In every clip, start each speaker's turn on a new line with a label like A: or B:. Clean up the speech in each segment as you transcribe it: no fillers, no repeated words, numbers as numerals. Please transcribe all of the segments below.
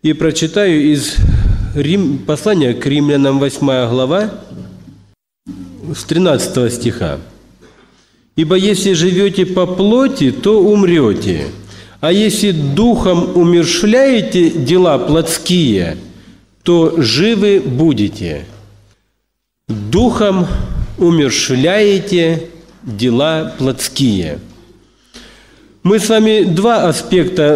A: И прочитаю из послания к Римлянам 8 глава, с 13 стиха. «Ибо если живете по плоти, то умрете, а если духом умерщвляете дела плотские, то живы будете». Духом умерщвляете дела плотские. Мы с вами два аспекта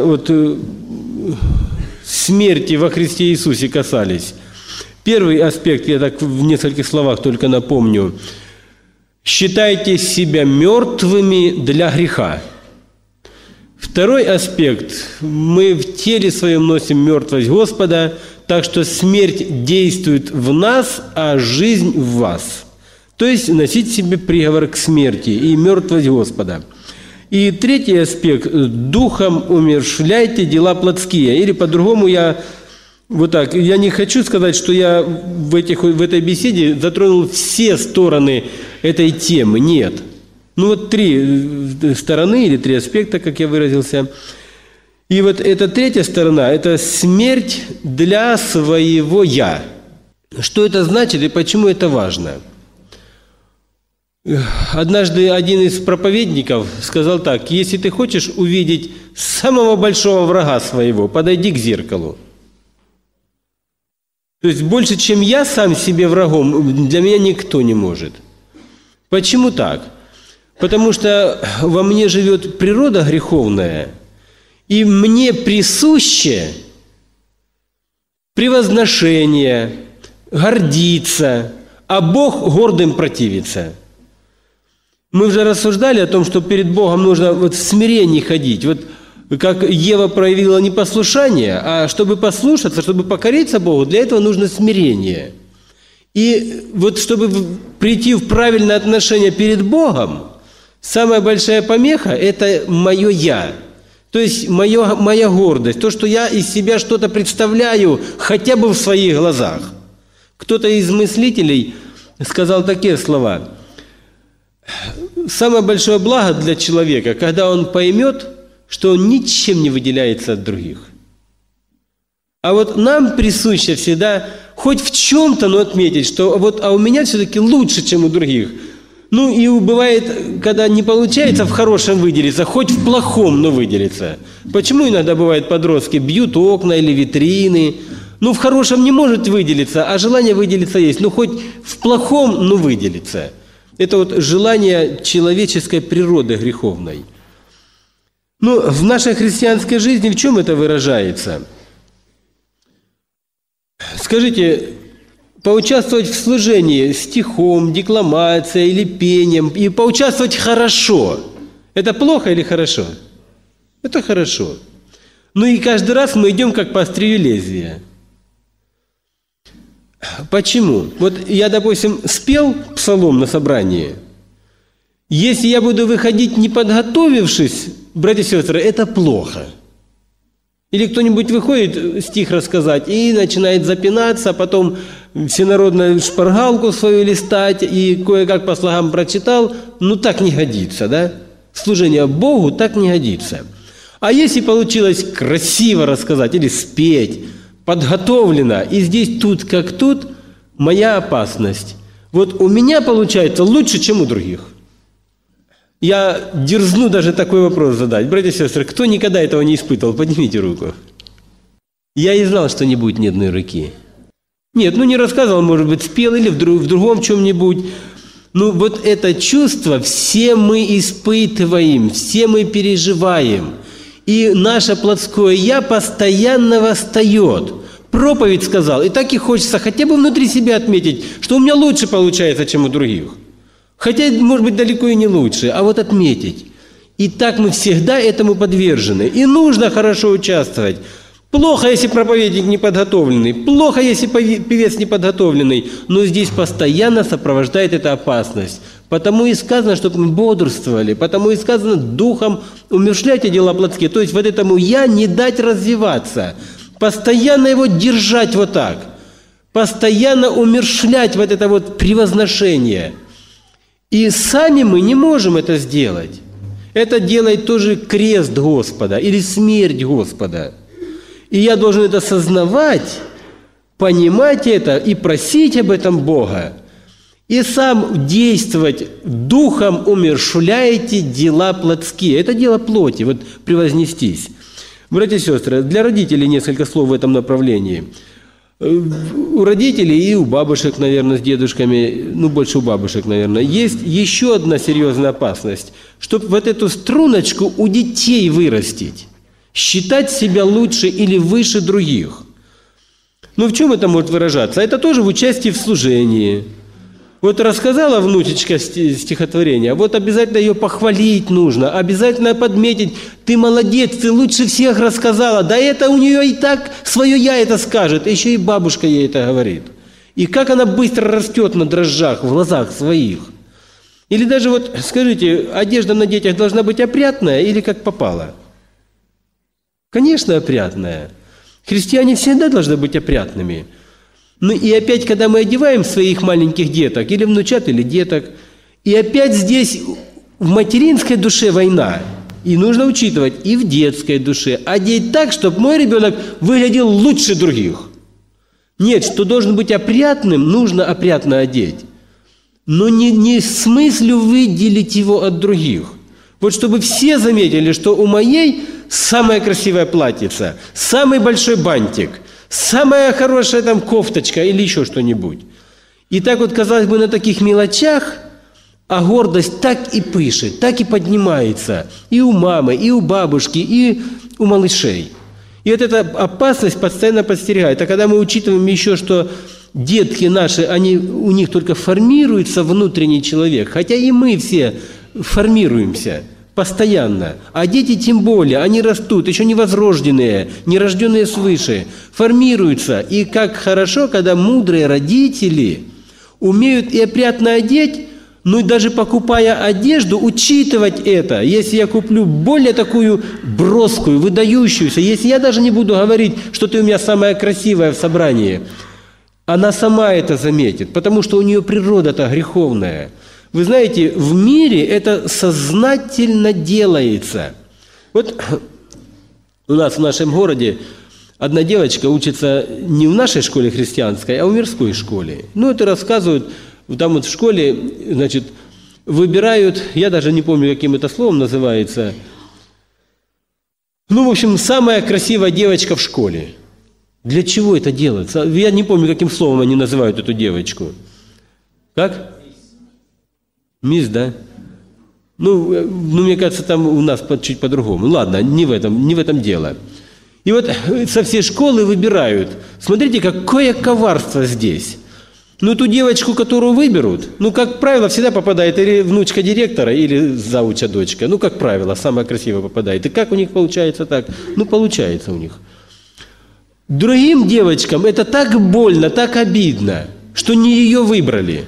A: смерти во Христе Иисусе касались. Первый аспект, я так в нескольких словах только напомню. Считайте себя мертвыми для греха. Второй аспект. Мы в теле своем носим мертвость Господа, так что смерть действует в нас, а жизнь в вас. То есть носить себе приговор к смерти и мертвость Господа. И третий аспект. Духом умерщвляйте дела плотские. Или по-другому я не хочу сказать, что я в этой беседе затронул все стороны этой темы. Нет. три стороны или три аспекта, как я выразился. И эта третья сторона – это смерть для своего «я». Что это значит и почему это важно? Однажды один из проповедников сказал так: если ты хочешь увидеть самого большого врага своего, подойди к зеркалу. То есть больше, чем я сам себе врагом, для меня никто не может. Почему так? Потому что во мне живет природа греховная, и мне присуще превозношение, гордиться, а Бог гордым противится. Мы уже рассуждали о том, что перед Богом нужно в смирении ходить. Как Ева проявила непослушание, а чтобы послушаться, чтобы покориться Богу, для этого нужно смирение. И чтобы прийти в правильное отношение перед Богом, самая большая помеха – это мое «я». То есть моя гордость, то, что я из себя что-то представляю хотя бы в своих глазах. Кто-то из мыслителей сказал такие слова: «Самое большое благо для человека, когда он поймет, что он ничем не выделяется от других». А нам присуще всегда хоть в чем-то, но отметить, что а у меня все-таки лучше, чем у других. И бывает, когда не получается в хорошем выделиться, хоть в плохом, но выделиться. Почему иногда бывает подростки бьют окна или витрины? В хорошем не может выделиться, а желание выделиться есть. Хоть в плохом, но выделиться. Это желание человеческой природы греховной. В нашей христианской жизни в чем это выражается? Скажите, поучаствовать в служении стихом, декламацией или пением, и поучаствовать хорошо – это плохо или хорошо? Это хорошо. И каждый раз мы идем как по острию лезвия. Почему? Я, допустим, спел псалом на собрании. Если я буду выходить не подготовившись, братья и сестры, это плохо. Или кто-нибудь выходит стих рассказать и начинает запинаться, а потом всенародную шпаргалку свою листать и кое-как по слогам прочитал, так не годится, да? Служение Богу так не годится. А если получилось красиво рассказать или спеть, подготовлено, и здесь тут как тут, моя опасность. У меня получается лучше, чем у других. Я дерзну даже такой вопрос задать. Братья и сестры, кто никогда этого не испытывал, поднимите руку. Я и знал, что не будет ни одной руки. Нет, не рассказывал, может быть, спел или в другом чем-нибудь. Это чувство все мы испытываем, все мы переживаем. И наше плотское «я» постоянно восстает. Проповедь сказал, и так и хочется хотя бы внутри себя отметить, что у меня лучше получается, чем у других. Хотя, может быть, далеко и не лучше, а отметить. И так мы всегда этому подвержены. И нужно хорошо участвовать. Плохо, если проповедник неподготовленный, плохо, если певец неподготовленный, но здесь постоянно сопровождает эта опасность. Потому и сказано, чтобы мы бодрствовали, потому и сказано духом умерщвляйте дела плотские. То есть этому «я» не дать развиваться, постоянно его держать так, постоянно умерщвлять это превозношение. И сами мы не можем это сделать. Это делает тоже крест Господа или смерть Господа. И я должен это осознавать, понимать это и просить об этом Бога. И сам действовать духом умерщвляете дела плотские. Это дело плоти, вот превознестись. Братья и сестры, для родителей несколько слов в этом направлении. У родителей и у бабушек, наверное, с дедушками, больше у бабушек, наверное, есть еще одна серьезная опасность, чтобы вот эту струночку у детей вырастить, считать себя лучше или выше других. В чем это может выражаться? Это тоже в участии в служении. Вот рассказала внучечка стихотворение, вот обязательно ее похвалить нужно, обязательно подметить, ты молодец, ты лучше всех рассказала, да это у нее и так свое «я» это скажет, еще и бабушка ей это говорит. И как она быстро растет на дрожжах в глазах своих. Или даже вот, скажите, одежда на детях должна быть опрятная или как попало? Конечно, опрятная. Христиане всегда должны быть опрятными. И опять, когда мы одеваем своих маленьких деток, или внучат, или деток, и опять здесь в материнской душе война. И нужно учитывать и в детской душе. Одеть так, чтобы мой ребенок выглядел лучше других. Нет, что должен быть опрятным, нужно опрятно одеть. Но не в смысле выделить его от других. Вот чтобы все заметили, что у моей самое красивое платьице, самый большой бантик, самая хорошая там кофточка или еще что-нибудь. И так вот, казалось бы, на таких мелочах, а гордость так и пышет, так и поднимается и у мамы, и у бабушки, и у малышей. И вот эта опасность постоянно подстерегает. А когда мы учитываем еще, что детки наши, у них только формируется внутренний человек, хотя и мы все формируемся постоянно. А дети тем более, они растут, еще не возрожденные, не рожденные свыше, формируются. И как хорошо, когда мудрые родители умеют и опрятно одеть, и даже покупая одежду, учитывать это. Если я куплю более такую броскую, выдающуюся, если я даже не буду говорить, что ты у меня самая красивая в собрании, она сама это заметит, потому что у нее природа-то греховная. Вы знаете, в мире это сознательно делается. Вот у нас в нашем городе одна девочка учится не в нашей школе христианской, а в мирской школе. Это рассказывают, там вот в школе, значит, выбирают, я даже не помню, каким это словом называется, в общем, самая красивая девочка в школе. Для чего это делается? Я не помню, каким словом они называют эту девочку. Как? Мисс, да? Мне кажется, там у нас чуть по-другому. Ладно, не в этом дело. И вот со всей школы выбирают. Смотрите, какое коварство здесь. Ту девочку, которую выберут, как правило, всегда попадает или внучка директора, или зауча дочка. Как правило, самая красивая попадает. И как у них получается так? Получается у них. Другим девочкам это так больно, так обидно, что не ее выбрали.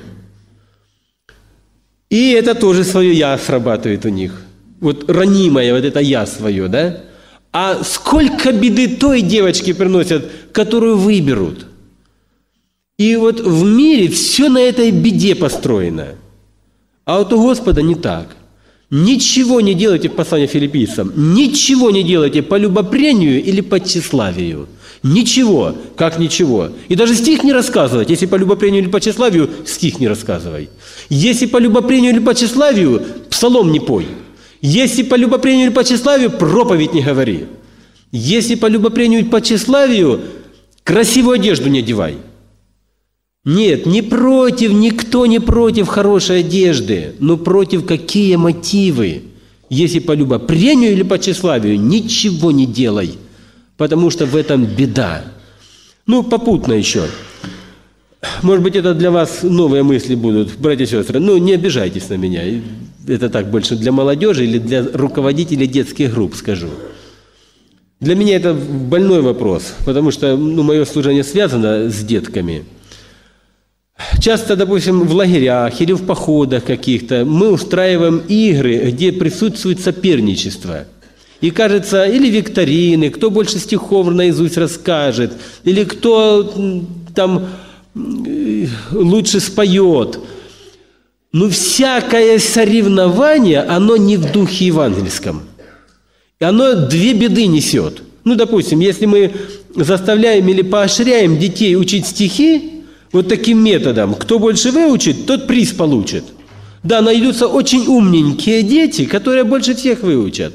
A: И это тоже свое «я» срабатывает у них. Вот ранимое, вот это «я» свое, да? А сколько беды той девочке приносят, которую выберут. И вот в мире все на этой беде построено. А вот у Господа не так. Ничего не делайте, в послании филиппийцам, ничего не делайте по любопрению или по тщеславию. Ничего, как ничего. И даже стих не рассказывать. Если по любопрению или по тщеславию, стих не рассказывай. Если по любопрению или по тщеславию, псалом не пой. Если по любопрению или по тщеславию, проповедь не говори. Если по любопрению или по тщеславию, красивую одежду не одевай. Нет, никто не против хорошей одежды, но против какие мотивы. Если по любопрению или по тщеславию, ничего не делай. Потому что в этом беда. Попутно еще. Может быть, это для вас новые мысли будут, братья и сестры. Не обижайтесь на меня. Это так больше для молодежи или для руководителей детских групп скажу. Для меня это больной вопрос, потому что мое служение связано с детками. Часто, допустим, в лагерях или в походах каких-то мы устраиваем игры, где присутствует соперничество. И кажется, или викторины, кто больше стихов наизусть расскажет, или кто там лучше споет. Всякое соревнование, оно не в духе евангельском. И оно две беды несет. Допустим, если мы заставляем или поощряем детей учить стихи вот таким методом. Кто больше выучит, тот приз получит. Да, найдутся очень умненькие дети, которые больше всех выучат.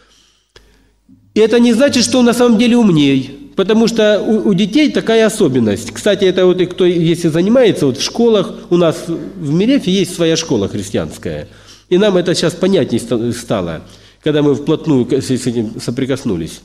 A: И это не значит, что он на самом деле умней. Потому что у детей такая особенность. Кстати, это вот и кто, если занимается, вот в школах, у нас в Милефе есть своя школа христианская. И нам это сейчас понятнее стало, когда мы вплотную с этим соприкоснулись.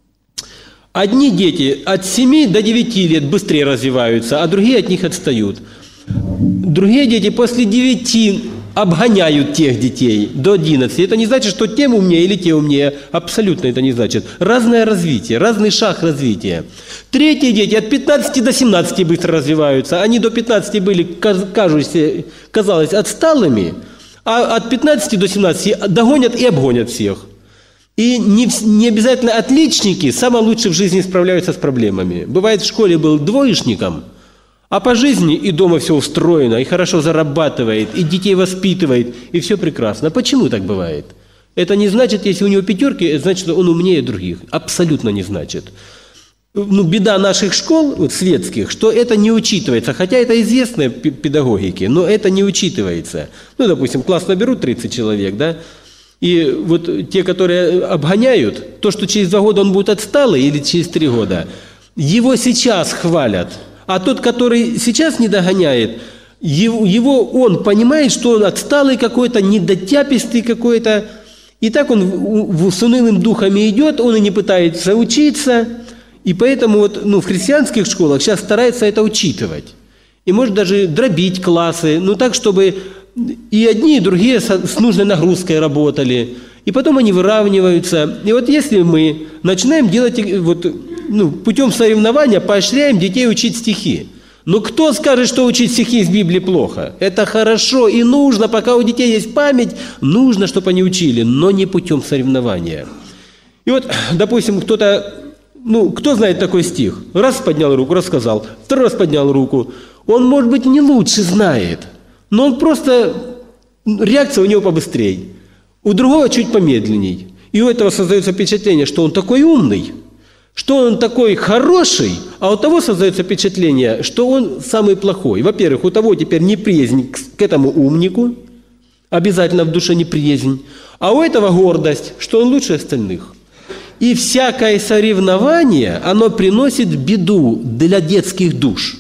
A: Одни дети от 7 до 9 лет быстрее развиваются, а другие от них отстают. Другие дети после 9 обгоняют тех детей до 11. Это не значит, что те умнее или те умнее. Абсолютно это не значит. Разное развитие, разный шаг развития. Третьи дети от 15 до 17 быстро развиваются. Они до 15 были, казалось, отсталыми, а от 15 до 17 догонят и обгонят всех. И не обязательно отличники самые лучшие в жизни справляются с проблемами. Бывает, в школе был двоечником, а по жизни и дома все устроено, и хорошо зарабатывает, и детей воспитывает, и все прекрасно. Почему так бывает? Это не значит, если у него 5, значит, что он умнее других. Абсолютно не значит. Беда наших школ, вот, светских, что это не учитывается. Хотя это известно педагогике, но это не учитывается. Допустим, класс наберут 30 человек, да? И вот те, которые обгоняют, то, что через 2 года он будет отсталый или через 3 года, его сейчас хвалят. А тот, который сейчас не догоняет, он понимает, что он отсталый какой-то, недотяпистый какой-то. И так он с унылым духами идет, он и не пытается учиться. И поэтому вот, в христианских школах сейчас стараются это учитывать. И может даже дробить классы, так, чтобы и одни, и другие с нужной нагрузкой работали. И потом они выравниваются. И вот если мы начинаем делать путем соревнования, поощряем детей учить стихи. Но кто скажет, что учить стихи из Библии плохо? Это хорошо и нужно, пока у детей есть память, нужно, чтобы они учили, но не путем соревнования. И вот, допустим, кто-то, кто знает такой стих? Раз поднял руку, рассказал, 2 раз поднял руку. Он, может быть, не лучше знает, но он просто, реакция у него побыстрее. У другого чуть помедленней. И у этого создается впечатление, что он такой умный, что он такой хороший, а у того создается впечатление, что он самый плохой. Во-первых, у того теперь неприязнь к этому умнику, обязательно в душе неприязнь, а у этого гордость, что он лучше остальных. И всякое соревнование, оно приносит беду для детских душ.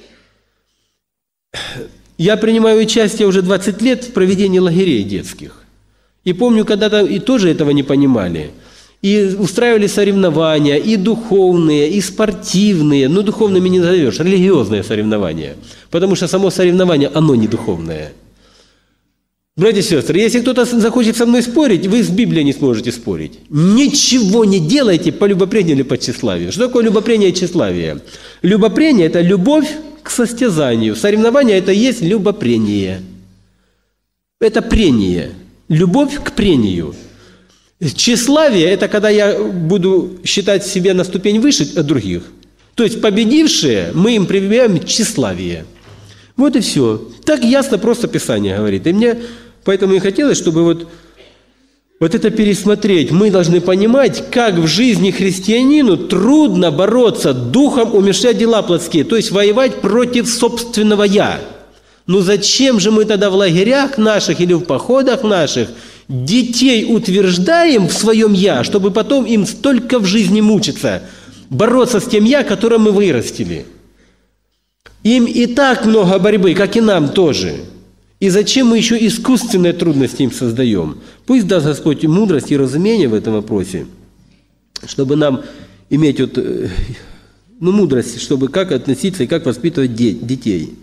A: Я принимаю участие уже 20 лет в проведении лагерей детских. И помню, когда-то и тоже этого не понимали. И устраивали соревнования, и духовные, и спортивные. Духовными не назовешь, религиозные соревнования. Потому что само соревнование, оно не духовное. Братья и сестры, если кто-то захочет со мной спорить, вы с Библией не сможете спорить. Ничего не делайте по любопрению или по тщеславию. Что такое любопрение и тщеславие? Любопрение – это любовь к состязанию. Соревнование – это есть любопрение. Это прение. Любовь к прению. Тщеславие – это когда я буду считать себя на ступень выше от других. То есть победившие, мы им прививаем тщеславие. Вот и все. Так ясно просто Писание говорит. И мне поэтому и хотелось, чтобы вот это пересмотреть. Мы должны понимать, как в жизни христианину трудно бороться духом, умерщвлять дела плотские, то есть воевать против собственного «я». Зачем же мы тогда в лагерях наших или в походах наших детей утверждаем в своем «я», чтобы потом им столько в жизни мучиться, бороться с тем «я», которое мы вырастили? Им и так много борьбы, как и нам тоже. И зачем мы еще искусственные трудности им создаем? Пусть даст Господь мудрость и разумение в этом вопросе, чтобы нам иметь мудрость, чтобы как относиться и как воспитывать детей.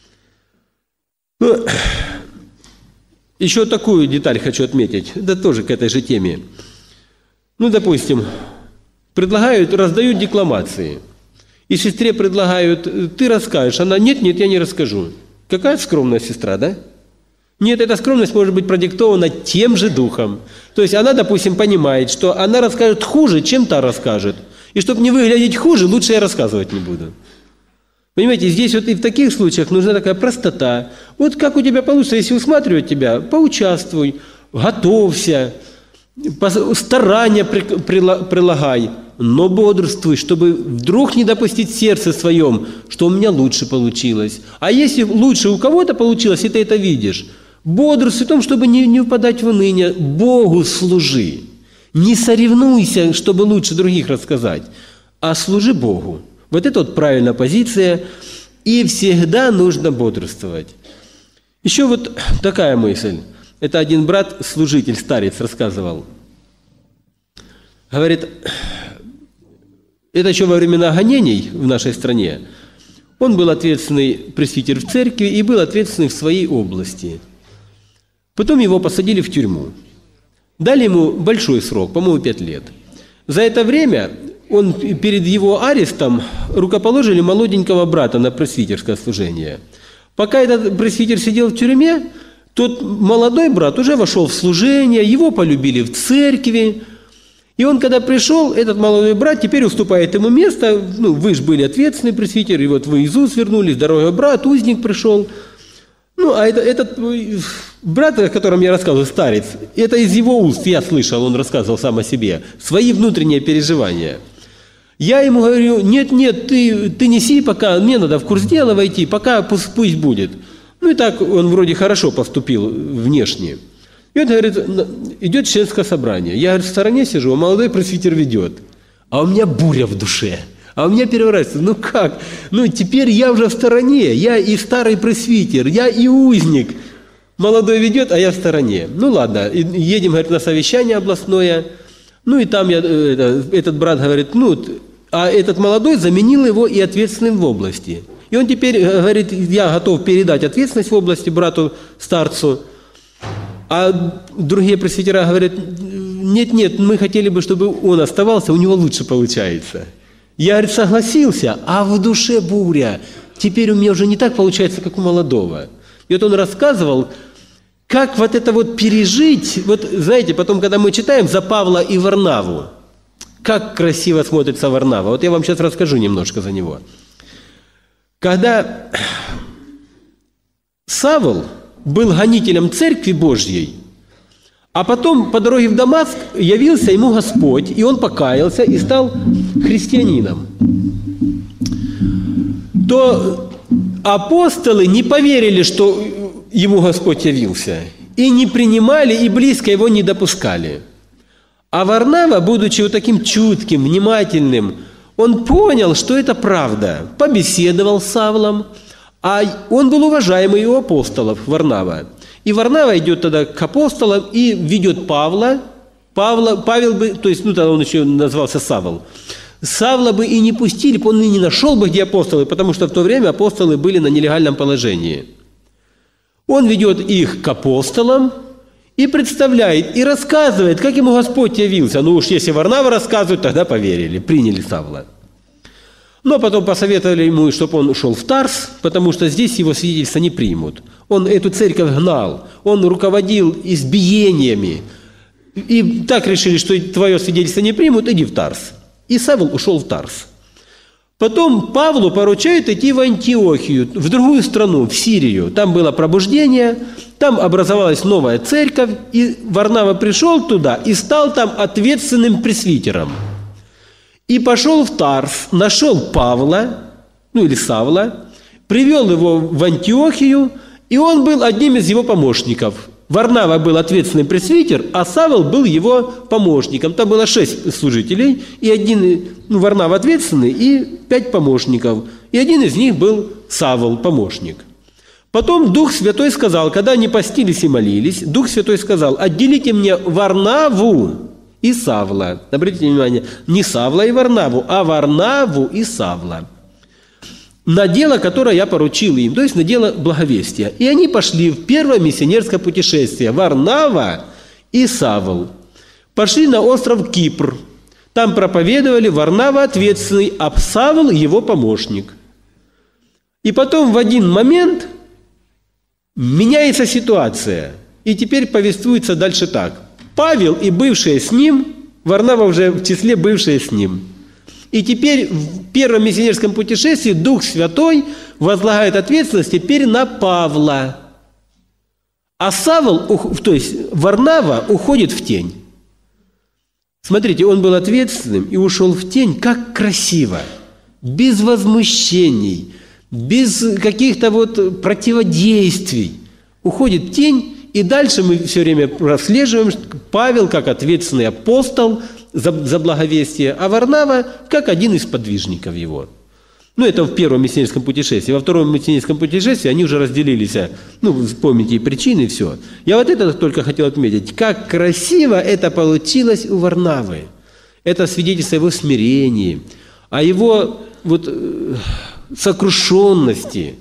A: Еще такую деталь хочу отметить, да тоже к этой же теме. Допустим, раздают декламации. И сестре предлагают, ты расскажешь. Она, нет, я не расскажу. Какая скромная сестра, да? Нет, эта скромность может быть продиктована тем же духом. То есть она, допустим, понимает, что она расскажет хуже, чем та расскажет. И чтобы не выглядеть хуже, лучше я рассказывать не буду. Понимаете, здесь вот и в таких случаях нужна такая простота. Вот как у тебя получится, если усматривать тебя, поучаствуй, готовься. старания прилагай, но бодрствуй, чтобы вдруг не допустить в сердце своем, что у меня лучше получилось. А если лучше у кого-то получилось, и ты это видишь, бодрствуй в том, чтобы не впадать в уныние, Богу служи. Не соревнуйся, чтобы лучше других рассказать, а служи Богу. Вот это вот правильная позиция, и всегда нужно бодрствовать. Еще вот такая мысль. Это один брат, служитель, старец, рассказывал. Говорит, это еще во времена гонений в нашей стране. Он был ответственный пресвитер в церкви и был ответственный в своей области. Потом его посадили в тюрьму. Дали ему большой срок, по-моему, 5 лет. За это время он перед его арестом рукоположили молоденького брата на пресвитерское служение. Пока этот пресвитер сидел в тюрьме, тот молодой брат уже вошел в служение, его полюбили в церкви. И он, когда пришел, этот молодой брат теперь уступает ему место. Вы же были ответственный пресвитер, и вот вы из уз вернулись, здоровый брат, узник пришел. А этот брат, о котором я рассказывал, старец, это из его уст я слышал, он рассказывал сам о себе, свои внутренние переживания. Я ему говорю, нет, ты неси пока, мне надо в курс дела войти, пока пусть будет. И так он вроде хорошо поступил внешне. И он говорит, идет членское собрание. Я, говорит, в стороне сижу, а молодой пресвитер ведет. А у меня буря в душе. А у меня переворачивается. Как? Теперь я уже в стороне. Я и старый пресвитер, я и узник. Молодой ведет, а я в стороне. Ладно, едем, говорит, на совещание областное. И там этот брат говорит, а этот молодой заменил его и ответственным в области. И он теперь говорит, я готов передать ответственность в области брату старцу. А другие пресвитера говорят, нет, мы хотели бы, чтобы он оставался, у него лучше получается. Я, говорит, согласился, а в душе буря. Теперь у меня уже не так получается, как у молодого. И вот он рассказывал, как вот это вот пережить. Вот знаете, потом, когда мы читаем за Павла и Варнаву, как красиво смотрится Варнава. Вот я вам сейчас расскажу немножко за него. Когда Савл был гонителем Церкви Божьей, а потом по дороге в Дамаск явился ему Господь, и он покаялся и стал христианином, то апостолы не поверили, что ему Господь явился, и не принимали, и близко его не допускали. А Варнава, будучи вот таким чутким, внимательным, он понял, что это правда, побеседовал с Савлом, а он был уважаемый у апостолов, Варнава. И Варнава идет тогда к апостолам и ведет Павла. Павел бы, то есть, тогда он еще назывался Савл. Савла бы и не пустили, он и не нашел бы, где апостолы, потому что в то время апостолы были на нелегальном положении. Он ведет их к апостолам и представляет, и рассказывает, как ему Господь явился. Уж если Варнава рассказывает, тогда поверили, приняли Савла. Но потом посоветовали ему, чтобы он ушел в Тарс, потому что здесь его свидетельства не примут. Он эту церковь гнал, он руководил избиениями. И так решили, что твое свидетельство не примут, иди в Тарс. И Савл ушел в Тарс. Потом Павлу поручают идти в Антиохию, в другую страну, в Сирию. Там было пробуждение, там образовалась новая церковь, и Варнава пришел туда и стал там ответственным пресвитером. И пошел в Тарс, нашел Павла, или Савла, привел его в Антиохию, и он был одним из его помощников. Варнава был ответственный пресвитер, а Савл был его помощником. Там было 6 служителей, и один, Варнава ответственный, и 5 помощников. И один из них был Савл, помощник. Потом Дух Святой сказал, когда они постились и молились, Дух Святой сказал, отделите мне Варнаву и Савла. Обратите внимание, не Савла и Варнаву, а Варнаву и Савла. На дело, которое я поручил им, то есть на дело благовестия. И они пошли в первое миссионерское путешествие. Варнава и Савл пошли на остров Кипр. Там проповедовали, Варнава ответственный, а Савл его помощник. И потом в один момент меняется ситуация. И теперь повествуется дальше так. Павел и бывшие с ним, Варнава уже в числе бывшие с ним. И теперь в первом миссионерском путешествии Дух Святой возлагает ответственность теперь на Павла. А Савл, то есть Варнава, уходит в тень. Смотрите, он был ответственным и ушел в тень, как красиво, без возмущений, без каких-то вот противодействий. Уходит в тень, и дальше мы все время прослеживаем Павел как ответственный апостол за благовестие, а Варнава как один из подвижников его. Ну, это в первом миссионерском путешествии. Во втором миссионерском путешествии они уже разделились. Ну, помните и причины, и все. Я вот это только хотел отметить. Как красиво это получилось у Варнавы. Это свидетельство о его смирении, о его вот сокрушенности.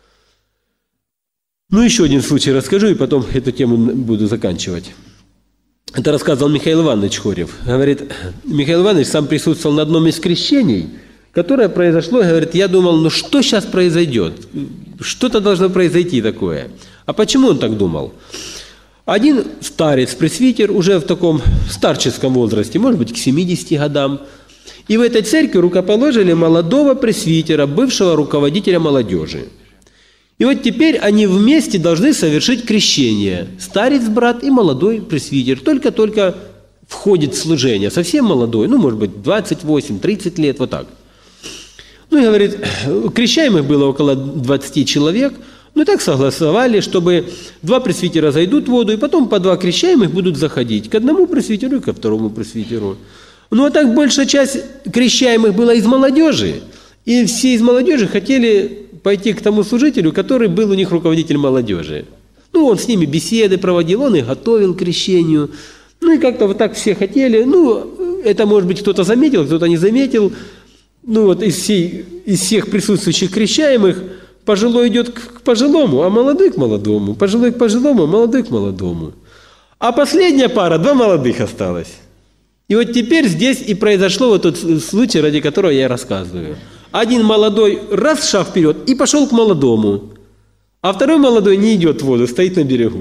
A: Ну, еще один случай расскажу, и потом эту тему буду заканчивать. Это рассказывал Михаил Иванович Хорев. Говорит, Михаил Иванович сам присутствовал на одном из крещений, которое произошло, говорит, я думал, ну что сейчас произойдет? Что-то должно произойти такое. А почему он так думал? Один старец-пресвитер, уже в таком старческом возрасте, может быть, к 70 годам, и в этой церкви рукоположили молодого пресвитера, бывшего руководителя молодежи. И вот теперь они вместе должны совершить крещение. Старец-брат и молодой пресвитер. Только-только входит в служение. Совсем молодой, ну, может быть, 28-30 лет, вот так. Ну, и говорит, крещаемых было около 20 человек. Ну, и так согласовали, чтобы 2 пресвитера зайдут в воду, и потом по 2 крещаемых будут заходить. К одному пресвитеру и ко второму пресвитеру. Ну, а так большая часть крещаемых была из молодежи. И все из молодежи хотели пойти к тому служителю, который был у них руководитель молодежи. Ну, он с ними беседы проводил, он их готовил к крещению. Ну, и как-то вот так все хотели. Ну, это, может быть, кто-то заметил, кто-то не заметил. Ну, вот из всех присутствующих крещаемых пожилой идет к пожилому, а молодой к молодому. Пожилой к пожилому, а молодой к молодому. А последняя пара, 2 молодых осталось. И вот теперь здесь и произошло вот тот случай, ради которого я рассказываю. Один молодой раз шаг вперед и пошел к молодому, а второй молодой не идет в воду, стоит на берегу.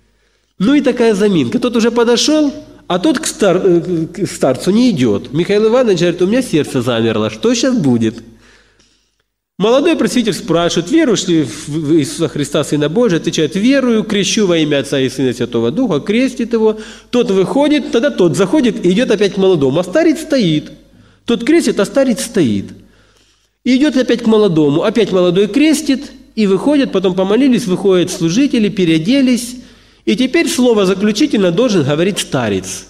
A: Ну и такая заминка. Тот уже подошел, а тот к старцу не идет. Михаил Иванович говорит, у меня сердце замерло, что сейчас будет? Молодой пресвитер спрашивает, веруешь ли в Иисуса Христа, Сына Божия? Отвечает, верую, крещу во имя Отца и Сына и Святого Духа, крестит его. Тот выходит, тогда тот заходит и идет опять к молодому, а старец стоит. Тот крестит, а старец стоит. И идет опять к молодому, опять молодой крестит, и выходят, потом помолились, выходят служители, переоделись, и теперь слово заключительно должен говорить старец.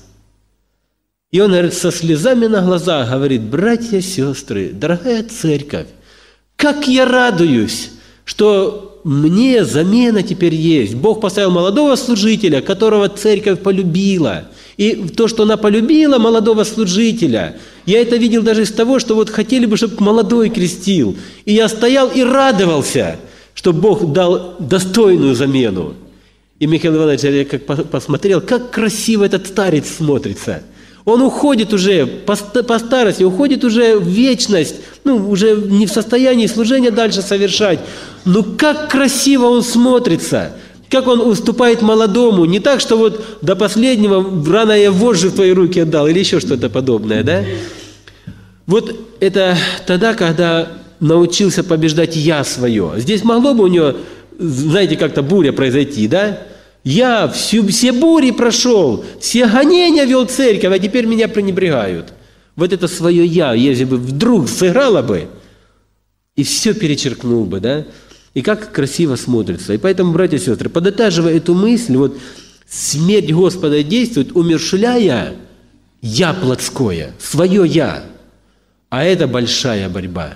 A: И он, говорит, со слезами на глазах говорит, братья, сестры, дорогая церковь, как я радуюсь, что мне замена теперь есть. Бог поставил молодого служителя, которого церковь полюбила. И то, что она полюбила молодого служителя, я это видел даже из того, что вот хотели бы, чтобы молодой крестил. И я стоял и радовался, что Бог дал достойную замену. И Михаил Иванович, я как посмотрел, как красиво этот старец смотрится. Он уходит уже по старости, уходит уже в вечность, ну, уже не в состоянии служения дальше совершать. Но как красиво он смотрится, как он уступает молодому. Не так, что вот до последнего рано я вожжи в твои руки отдал, или еще что-то подобное, да? Вот это тогда, когда научился побеждать я свое. Здесь могло бы у него, знаете, как-то буря произойти, да? Я все бури прошел, все гонения вел церковь, а теперь меня пренебрегают. Вот это свое «я», если бы вдруг сыграло бы, и все перечеркнул бы, да? И как красиво смотрится. И поэтому, братья и сестры, подытаживая эту мысль, вот смерть Господа действует, умерщвляя «я» плотское, свое «я». А это большая борьба.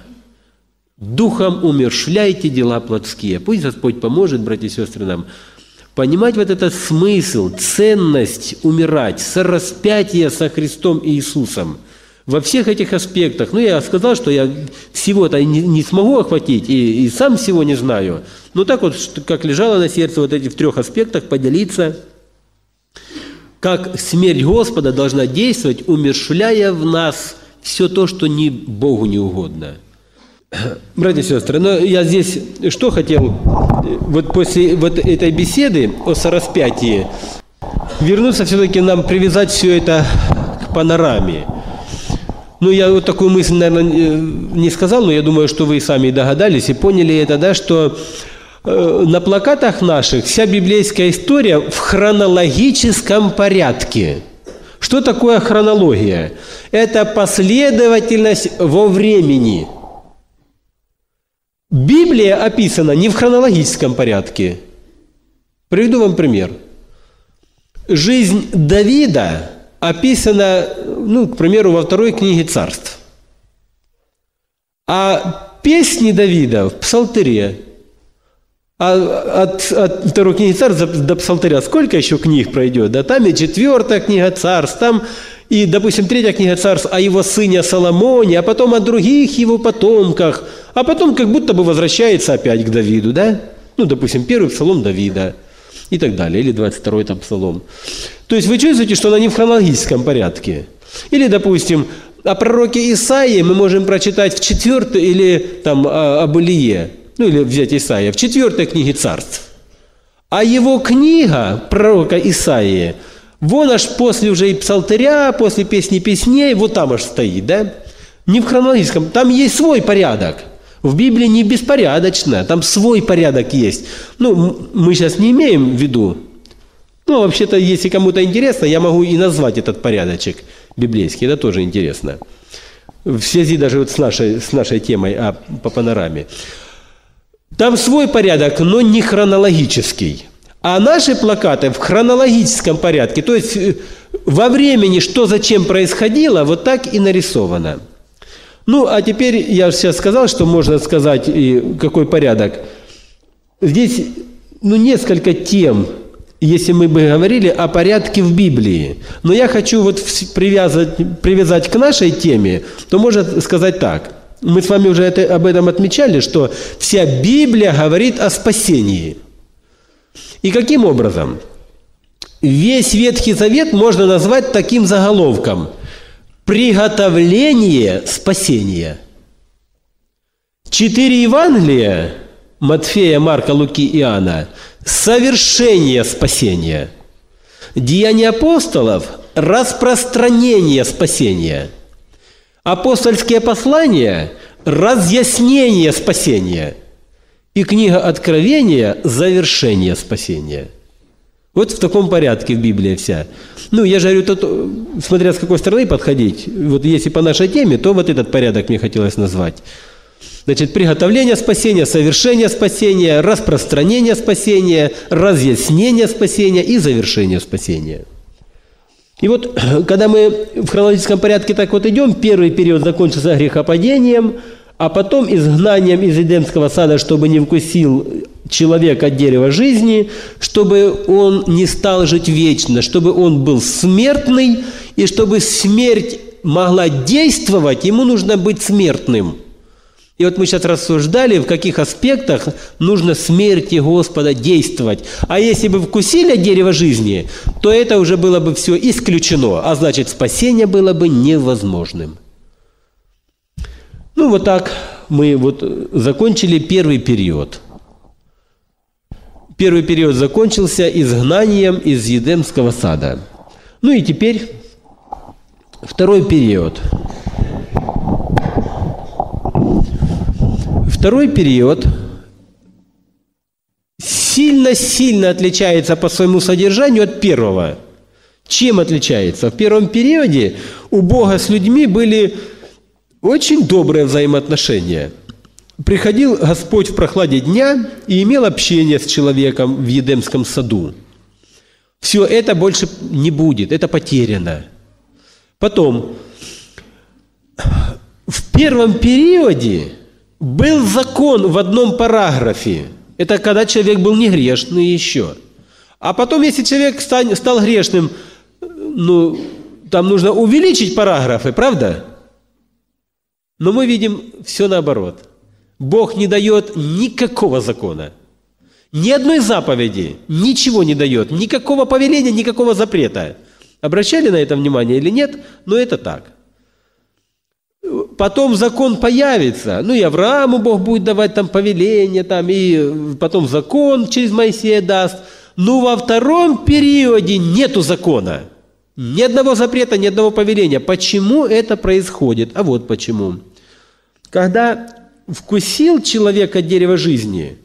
A: Духом умерщвляйте дела плотские. Пусть Господь поможет, братья и сестры, нам понимать вот этот смысл, ценность умирать, сораспятие со Христом Иисусом. Во всех этих аспектах. Ну, я сказал, что я всего-то не смогу охватить, и сам всего не знаю. Но так вот, как лежало на сердце вот эти в 3 аспектах, поделиться, как смерть Господа должна действовать, умерщвляя в нас все то, что Богу не угодно. Братья и сестры, но я здесь что хотел, вот после вот этой беседы о сораспятии, вернуться все-таки нам, привязать все это к панораме. Ну, я вот такую мысль, наверное, не сказал, но я думаю, что вы сами догадались и поняли это, да, что на плакатах наших вся библейская история в хронологическом порядке. Что такое хронология? Это последовательность во времени. Библия описана не в хронологическом порядке. Приведу вам пример. Жизнь Давида описана, к примеру, во второй книге Царств. А песни Давида в Псалтыре. А от второй книги Царств до Псалтыря сколько еще книг пройдет? Да, там и 4 книга Царств, там и, допустим, 3 книга Царств о его сыне Соломоне, а потом о других его потомках, а потом как будто бы возвращается опять к Давиду, да? Допустим, 1 псалом Давида и так далее, или 22 там псалом. То есть вы чувствуете, что она не в хронологическом порядке. Или, допустим, о пророке Исаии мы можем прочитать в 4 или там об Илие, или взять Исаия, в 4 книге Царств. А его книга, пророка Исаии, вон аж после уже и Псалтыря, после Песни песней, вот там аж стоит, да? Не в хронологическом, там есть свой порядок. В Библии не беспорядочно, там свой порядок есть. Мы сейчас не имеем в виду. Вообще-то, если кому-то интересно, я могу и назвать этот порядочек библейский, это тоже интересно. В связи даже вот с нашей темой по панораме. Там свой порядок, но не хронологический. А наши плакаты в хронологическом порядке, то есть во времени, что зачем происходило, вот так и нарисовано. А теперь я сейчас сказал, что можно сказать, и какой порядок. Здесь несколько тем, если мы бы говорили о порядке в Библии. Но я хочу привязать к нашей теме, то можно сказать так. Мы с вами уже об этом отмечали, что вся Библия говорит о спасении. И каким образом? Весь Ветхий Завет можно назвать таким заголовком – «Приготовление спасения». 4 Евангелия – Матфея, Марка, Луки, Иоанна – совершение спасения. Деяния апостолов – распространение спасения. Апостольские послания – разъяснение спасения. И книга Откровения – завершение спасения. Вот в таком порядке Библия вся. Я же говорю, смотря с какой стороны подходить. Вот если по нашей теме, то вот этот порядок мне хотелось назвать. Значит, приготовление спасения, совершение спасения, распространение спасения, разъяснение спасения и завершение спасения. И вот, когда мы в хронологическом порядке так вот идем, первый период закончился грехопадением, а потом изгнанием из Эдемского сада, чтобы не вкусил человек от дерева жизни, чтобы он не стал жить вечно, чтобы он был смертный, и чтобы смерть могла действовать, ему нужно быть смертным. И вот мы сейчас рассуждали, в каких аспектах нужно смерти Господа действовать. А если бы вкусили от дерева жизни, то это уже было бы все исключено, а значит, спасение было бы невозможным. Вот так мы закончили первый период. Первый период закончился изгнанием из Эдемского сада. И теперь второй период. Второй период сильно отличается по своему содержанию от первого. Чем отличается? В первом периоде у Бога с людьми были очень добрые взаимоотношения. Приходил Господь в прохладе дня и имел общение с человеком в Едемском саду. Все это больше не будет, это потеряно. Потом, в первом периоде был закон в одном параграфе. Это когда человек был не грешный еще. А потом, если человек стал грешным, там нужно увеличить параграфы, правда? Но мы видим все наоборот. Бог не дает никакого закона, ни одной заповеди, ничего не дает, никакого повеления, никакого запрета. Обращали на это внимание или нет? Но это так. Потом закон появится, и Аврааму Бог будет давать там повеление, и потом закон через Моисея даст. Но во втором периоде нету закона. Ни одного запрета, ни одного повеления. Почему это происходит? А вот почему. Когда вкусил человека дерево жизни,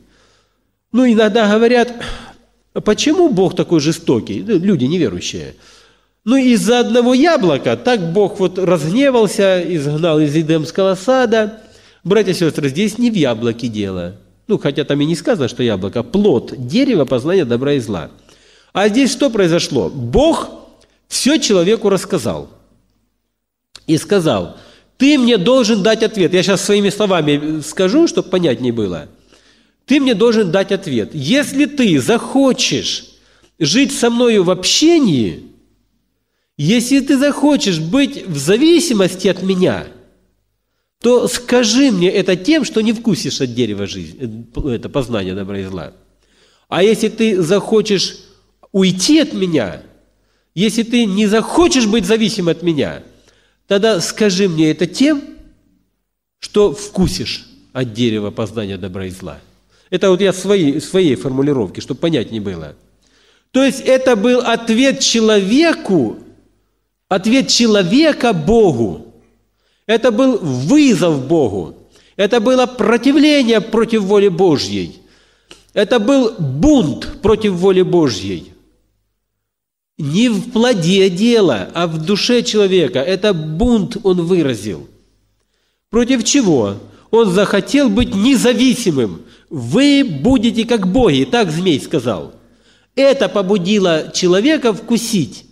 A: иногда говорят, почему Бог такой жестокий? Люди неверующие. Ну, из-за одного яблока так Бог вот разгневался, изгнал из Эдемского сада. Братья и сестры, здесь не в яблоке дело. Ну, хотя там и не сказано, что яблоко, плод дерева познания добра и зла. А здесь что произошло? Бог все человеку рассказал. И сказал: ты мне должен дать ответ. Я сейчас своими словами скажу, чтобы понятнее было. Ты мне должен дать ответ. Если ты захочешь жить со мною в общении, если ты захочешь быть в зависимости от меня, то скажи мне это тем, что не вкусишь от дерева жизни, это познание добра и зла. А если ты захочешь уйти от меня, если ты не захочешь быть зависим от меня, тогда скажи мне это тем, что вкусишь от дерева познания добра и зла. Это вот я своей формулировки, чтобы понятнее было. То есть это был ответ человеку, ответ человека Богу. Это был вызов Богу. Это было противление против воли Божьей. Это был бунт против воли Божьей. Не в плоде дело, а в душе человека. Это бунт он выразил. Против чего? Он захотел быть независимым. Вы будете как боги, так змей сказал. Это побудило человека вкусить.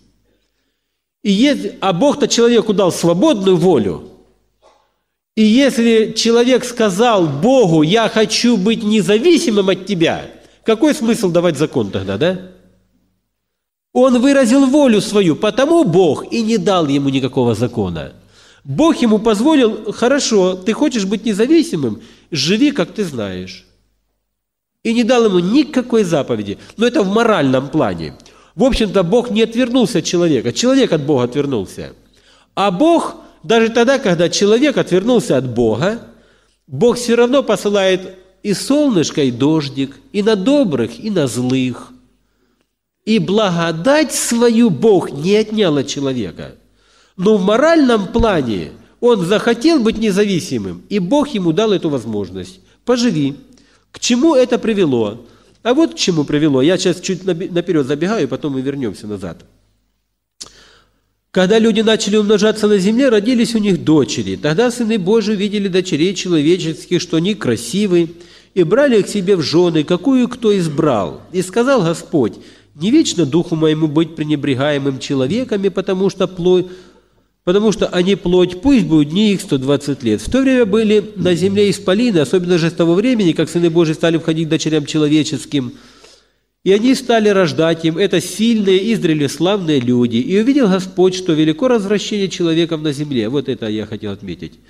A: А Бог-то человеку дал свободную волю. И если человек сказал Богу: я хочу быть независимым от тебя, какой смысл давать закон тогда, да? Он выразил волю свою, потому Бог и не дал ему никакого закона. Бог ему позволил: хорошо, ты хочешь быть независимым, живи, как ты знаешь. И не дал ему никакой заповеди. Но это в моральном плане. В общем-то, Бог не отвернулся от человека. Человек от Бога отвернулся. А Бог, даже тогда, когда человек отвернулся от Бога, Бог все равно посылает и солнышко, и дождик, и на добрых, и на злых. И благодать свою Бог не отнял от человека. Но в моральном плане он захотел быть независимым, и Бог ему дал эту возможность. Поживи. К чему это привело? А вот к чему привело. Я сейчас чуть наперед забегаю, потом мы вернемся назад. Когда люди начали умножаться на земле, родились у них дочери. Тогда сыны Божии видели дочерей человеческих, что они красивы, и брали их к себе в жены, какую кто избрал. И сказал Господь: не вечно духу моему быть пренебрегаемым человеками, потому что они плоть, пусть будут дни их 120 лет. В то время были на земле исполины, особенно же с того времени, как сыны Божии стали входить к дочерям человеческим. И они стали рождать им. Это сильные, издревле славные люди. И увидел Господь, что велико развращение человеком на земле. Вот это я хотел отметить.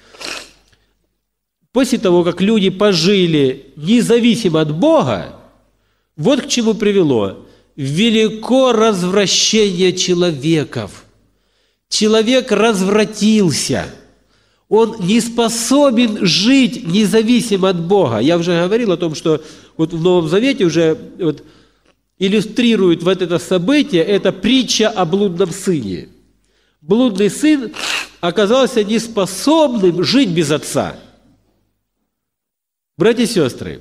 A: После того, как люди пожили независимо от Бога, вот к чему привело. Велико развращение человеков. Человек развратился. Он не способен жить независимо от Бога. Я уже говорил о том, что вот в Новом Завете уже иллюстрирует вот это событие, это притча о блудном сыне. Блудный сын оказался неспособным жить без отца. Братья и сестры,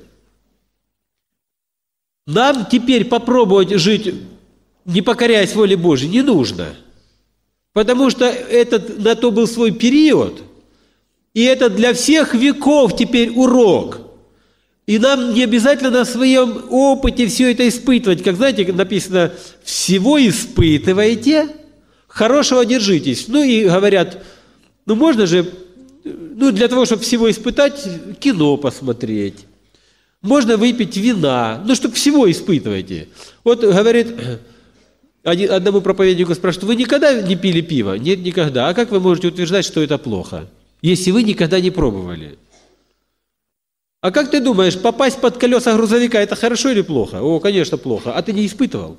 A: нам теперь попробовать жить, не покоряясь воле Божьей, не нужно. Потому что на то был свой период, и это для всех веков теперь урок. И нам не обязательно на своем опыте все это испытывать. Как, знаете, написано: всего испытывайте, хорошего держитесь. Ну и говорят, можно же, для того, чтобы всего испытать, кино посмотреть. Можно выпить вина, чтобы всего испытывайте. Вот говорит... Одному проповеднику спрашивают: вы никогда не пили пиво? Нет, никогда. А как вы можете утверждать, что это плохо, если вы никогда не пробовали? А как ты думаешь, попасть под колеса грузовика – это хорошо или плохо? О, конечно, плохо. А ты не испытывал?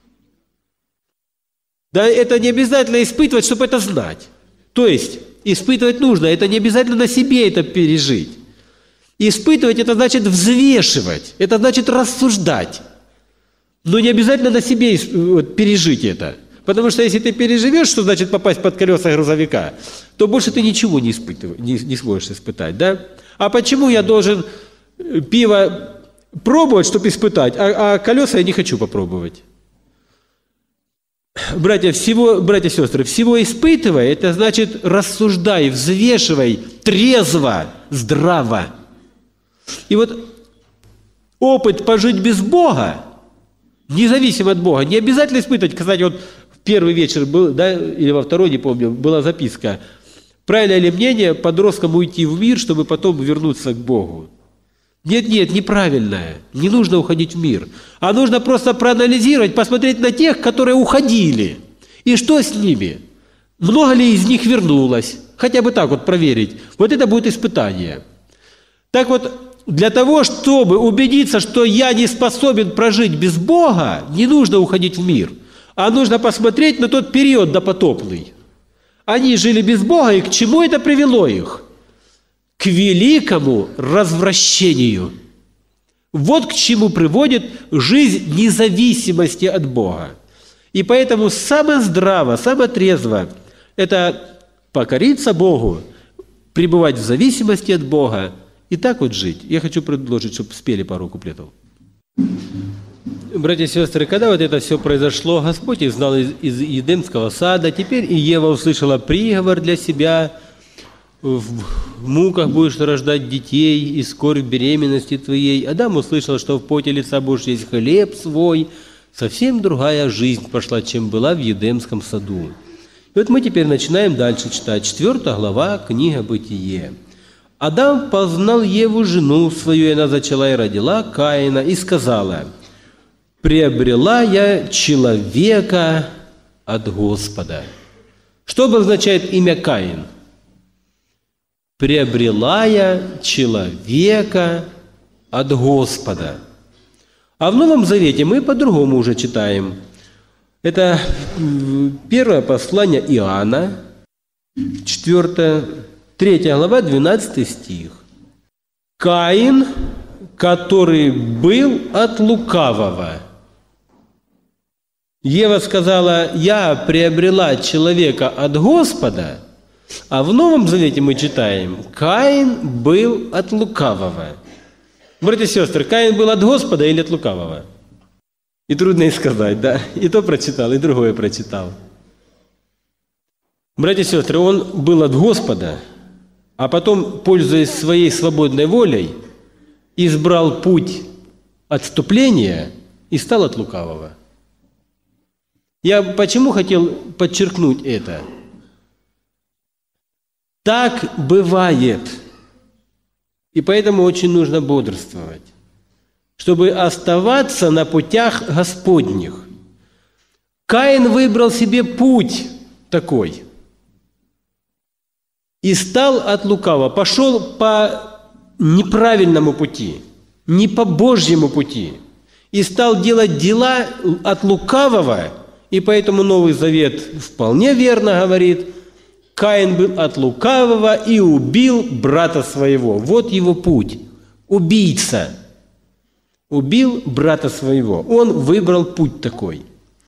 A: Да это не обязательно испытывать, чтобы это знать. То есть, испытывать нужно, это не обязательно на себе это пережить. Испытывать – это значит взвешивать, это значит рассуждать. Но не обязательно на себе пережить это. Потому что если ты переживешь, что значит попасть под колеса грузовика, то больше ты ничего не сможешь испытать. Да? А почему я должен пиво пробовать, чтобы испытать, а колеса я не хочу попробовать? братья и сестры, всего испытывай, это значит рассуждай, взвешивай, трезво, здраво. И вот опыт пожить без Бога, независимо от Бога, не обязательно испытывать. Кстати, вот в первый вечер был, да, или во второй, не помню, была записка. Правильно ли мнение подросткам уйти в мир, чтобы потом вернуться к Богу? Нет, неправильное. Не нужно уходить в мир. А нужно просто проанализировать, посмотреть на тех, которые уходили. И что с ними? Много ли из них вернулось? Хотя бы так вот проверить. Вот это будет испытание. Так вот, для того, чтобы убедиться, что я не способен прожить без Бога, не нужно уходить в мир, а нужно посмотреть на тот период допотопный. Они жили без Бога, и к чему это привело их? К великому развращению. Вот к чему приводит жизнь независимости от Бога. И поэтому самое здраво, самое трезво – это покориться Богу, пребывать в зависимости от Бога, и так вот жить. Я хочу предложить, чтобы спели пару куплетов. Братья и сестры, когда вот это все произошло, Господь изгнал из Едемского сада, теперь и Ева услышала приговор для себя: в муках будешь рождать детей, и скорбь беременности твоей. Адам услышал, что в поте лица будешь есть хлеб свой. Совсем другая жизнь пошла, чем была в Едемском саду. И вот мы теперь начинаем дальше читать. 4 глава, книга Бытие. Адам познал Еву, жену свою, и она зачала и родила Каина, и сказала: «Приобрела я человека от Господа». Что обозначает имя Каин? «Приобрела я человека от Господа». А в Новом Завете мы по-другому уже читаем. Это первое послание Иоанна, 3 глава, 12 стих. «Каин, который был от лукавого». Ева сказала: «Я приобрела человека от Господа», а в Новом Завете мы читаем: «Каин был от лукавого». Братья и сестры, Каин был от Господа или от лукавого? И трудно и сказать, да? И то прочитал, и другое прочитал. Братья и сестры, он был от Господа, а потом, пользуясь своей свободной волей, избрал путь отступления и стал от лукавого. Я почему хотел подчеркнуть это? Так бывает. И поэтому очень нужно бодрствовать, чтобы оставаться на путях Господних. Каин выбрал себе путь такой и стал от лукавого, пошел по неправильному пути, не по Божьему пути, и стал делать дела от лукавого, и поэтому Новый Завет вполне верно говорит: Каин был от лукавого и убил брата своего. Вот его путь. Убийца. Убил брата своего. Он выбрал путь такой.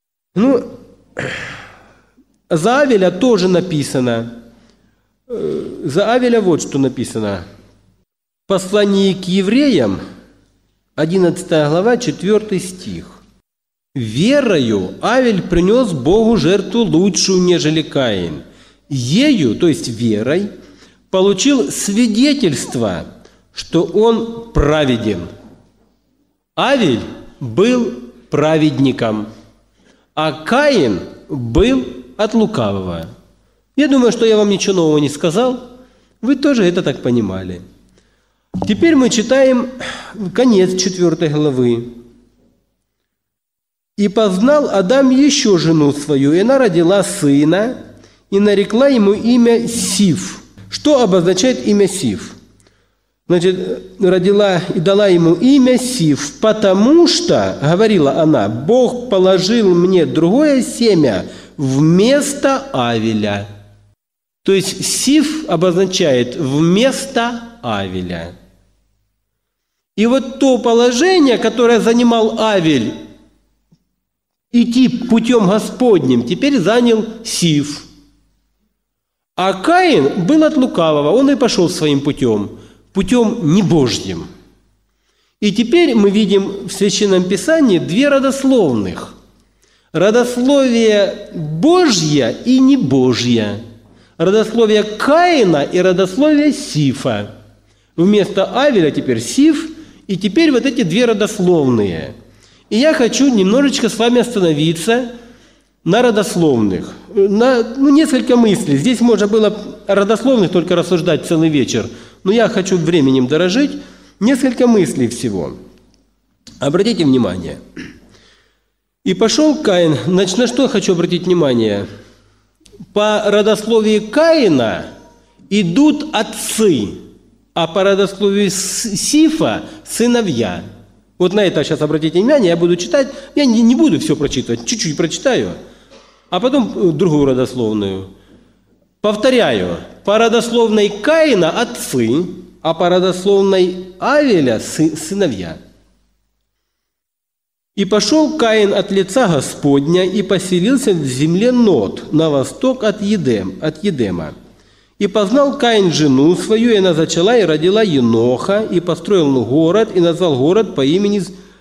A: За Авеля тоже написано. За Авеля вот что написано. В послании к евреям, 11 глава, 4 стих. «Верою Авель принес Богу жертву лучшую, нежели Каин. Ею, то есть верой, получил свидетельство, что он праведен». Авель был праведником, а Каин был от лукавого. Я думаю, что я вам ничего нового не сказал. Вы тоже это так понимали. Теперь мы читаем конец 4 главы. «И познал Адам еще жену свою, и она родила сына, и нарекла ему имя Сиф». Что обозначает имя Сиф? Значит, родила и дала ему имя Сиф, потому что, говорила она, Бог положил мне другое семя вместо Авеля. То есть Сиф обозначает вместо Авеля. И вот то положение, которое занимал Авель, идти путем Господним, теперь занял Сиф. А Каин был от лукавого, он и пошел своим путем не Божьим. И теперь мы видим в Священном Писании две родословных. родословие Божье и не Божье, родословие Каина и родословие Сифа. Вместо Авеля теперь Сиф, и теперь вот эти две родословные. И я хочу немножечко с вами остановиться на родословных. Несколько мыслей. Здесь можно было о родословных только рассуждать целый вечер, но я хочу временем дорожить. Несколько мыслей всего. Обратите внимание. «И пошел Каин». Значит, на что хочу обратить внимание? По родословию Каина идут отцы, а по родословию Сифа – сыновья. Вот на это сейчас обратите внимание, я буду читать, я не буду все прочитывать, чуть-чуть прочитаю, а потом другую родословную. Повторяю, по родословной Каина – отцы, а по родословной Авеля – сыновья. «И пошел Каин от лица Господня и поселился в земле Нод, на восток от Едема. И познал Каин жену свою, и она зачала и родила Еноха, и построил город, и назвал город по имени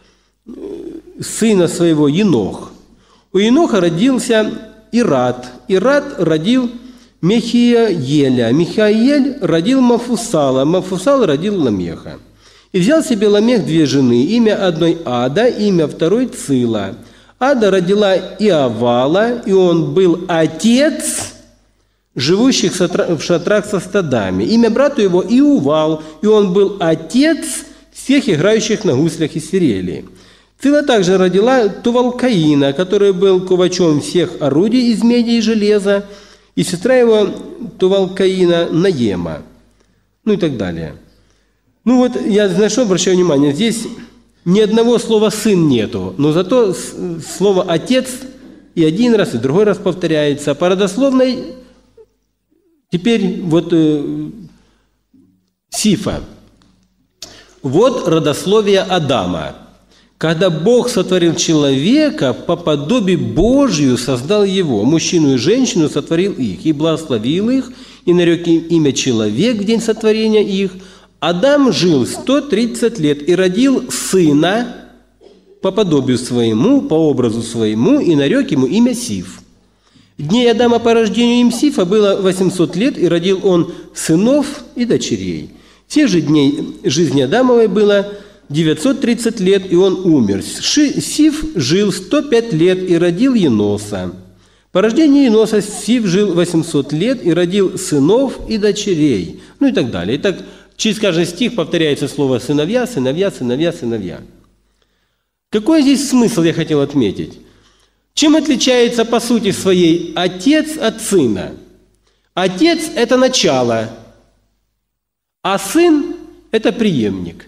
A: сына своего Енох. У Еноха родился Ирад, Ирад родил Михаеля, Михаель родил Мафусала, Мафусал родил Ламеха. И взял себе Ламех две жены, имя одной Ада, имя второй Цила. Ада родила Иовала, и он был отец живущих в шатрах со стадами. Имя брату его Иувал, и он был отец всех играющих на гуслях из Сирели. Цила также родила Тувалкаина, который был ковачом всех орудий из меди и железа, и сестра его Тувалкаина Наема. Ну и так далее. Ну вот, я на что обращаю внимание, здесь ни одного слова «сын» нету, но зато слово «отец» и один раз, и другой раз повторяется. А по родословной теперь вот Сифа. Вот родословие Адама. Когда Бог сотворил человека, по подобию Божию создал его, мужчину и женщину сотворил их, и благословил их, и нарек им имя человек в день сотворения их. Адам жил 130 лет и родил сына по подобию своему, по образу своему, и нарек ему имя Сиф. Дней Адама по рождению им Сифа было 800 лет, и родил он сынов и дочерей. Тех же дней жизни Адамовой было 930 лет, и он умер. Сиф жил 105 лет и родил Еноса. По рождению Еноса Сиф жил 800 лет и родил сынов и дочерей. Ну и так далее. Итак, через каждый стих повторяется слово «сыновья», «сыновья», «сыновья», «сыновья». Какой здесь смысл я хотел отметить? Чем отличается по сути своей отец от сына? Отец – это начало, а сын – это преемник.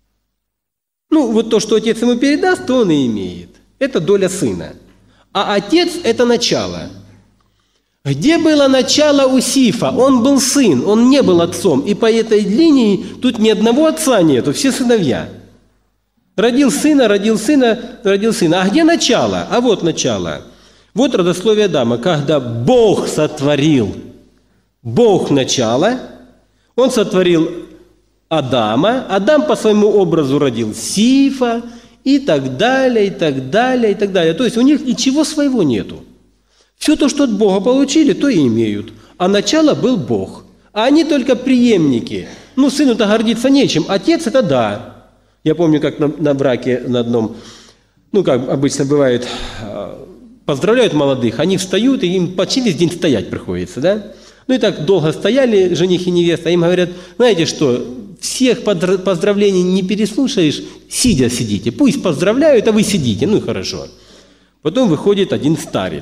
A: Ну, вот то, что отец ему передаст, то он и имеет. Это доля сына. А отец – это начало. Где было начало у Сифа? Он был сын, он не был отцом. И по этой линии тут ни одного отца нету, все сыновья. Родил сына, родил сына, родил сына. А где начало? А вот начало. Вот родословие Адама. Когда Бог сотворил, Бог начало, Он сотворил Адама, Адам по своему образу родил Сифа, и так далее, и так далее, и так далее. То есть у них ничего своего нету. Все то, что от Бога получили, то и имеют. А начало был Бог. А они только преемники. Ну, сыну-то гордиться нечем. Отец – это да. Я помню, как на браке на одном, ну, как обычно бывает, поздравляют молодых, они встают, и им почти весь день стоять приходится, да? Ну, и так долго стояли жених и невеста, а им говорят, знаете что, всех поздравлений не переслушаешь, сидя сидите. Пусть поздравляют, а вы сидите, ну и хорошо. Потом выходит один старец.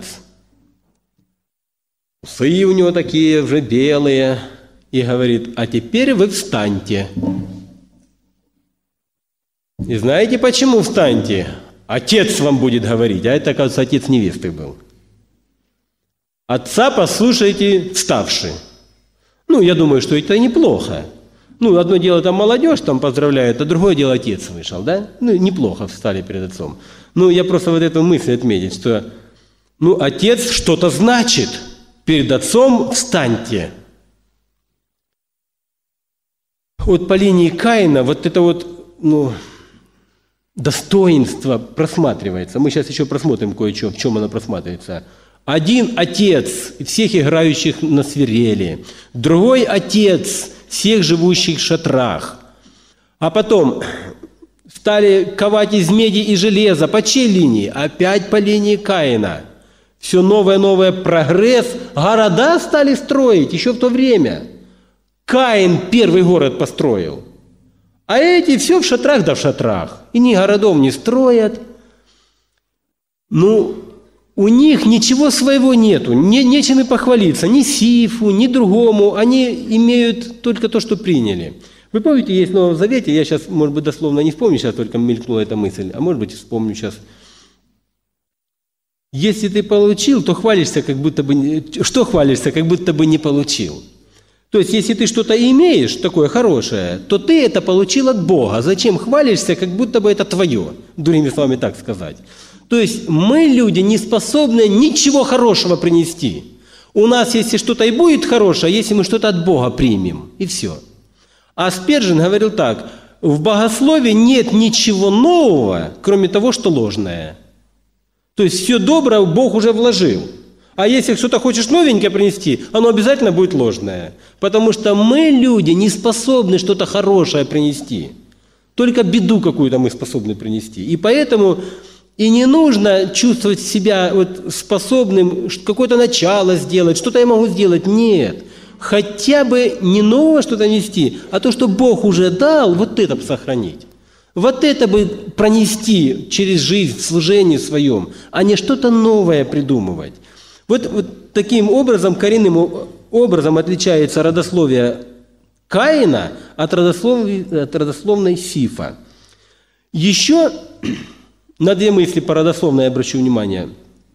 A: Усы у него такие уже белые, и говорит, а теперь вы встаньте. И знаете, почему встаньте? Отец вам будет говорить, а это, оказывается, отец невесты был. Отца послушайте, вставши. Ну, я думаю, что это неплохо. Ну, одно дело там молодежь там поздравляет, а другое дело отец вышел, да? Ну, неплохо встали перед отцом. Ну, я просто вот эту мысль отметить, что, ну, отец что-то значит. Перед отцом встаньте. Вот по линии Каина, вот это вот, ну, достоинство просматривается. Мы сейчас еще просмотрим кое-что, в чем оно просматривается. Один отец всех играющих на свирели, другой отец всех живущих в шатрах. А потом стали ковать из меди и железа. По чьей линии? Опять по линии Каина. Все новое прогресс. Города стали строить еще в то время. Каин первый город построил. А эти все в шатрах да в шатрах. И ни городов не строят. Ну, у них ничего своего нету. Нечем и похвалиться. Ни Сифу, ни другому. Они имеют только то, что приняли. Вы помните, есть в Новом Завете, я сейчас, может быть, дословно не вспомню, сейчас только мелькнула эта мысль, а может быть, вспомню сейчас. Если ты получил, то хвалишься, как будто бы... Что хвалишься, как будто бы не получил? То есть, если ты что-то имеешь, такое хорошее, то ты это получил от Бога. Зачем хвалишься, как будто бы это твое? Другими словами так сказать. То есть, мы, люди, не способны ничего хорошего принести. У нас, если что-то и будет хорошее, если мы что-то от Бога примем, и все. А Спержин говорил так: в богословии нет ничего нового, кроме того, что ложное. То есть все доброе Бог уже вложил. А если что-то хочешь новенькое принести, оно обязательно будет ложное. Потому что мы, люди, не способны что-то хорошее принести. Только беду какую-то мы способны принести. И поэтому и не нужно чувствовать себя вот способным какое-то начало сделать, что-то я могу сделать. Нет. Хотя бы не новое что-то нести, а то, что Бог уже дал, вот это бы сохранить. Вот это бы пронести через жизнь в служении своем, а не что-то новое придумывать. Вот таким образом, коренным образом отличается родословие Каина от родословной Сифа. Еще на две мысли по родословной я обращу внимание.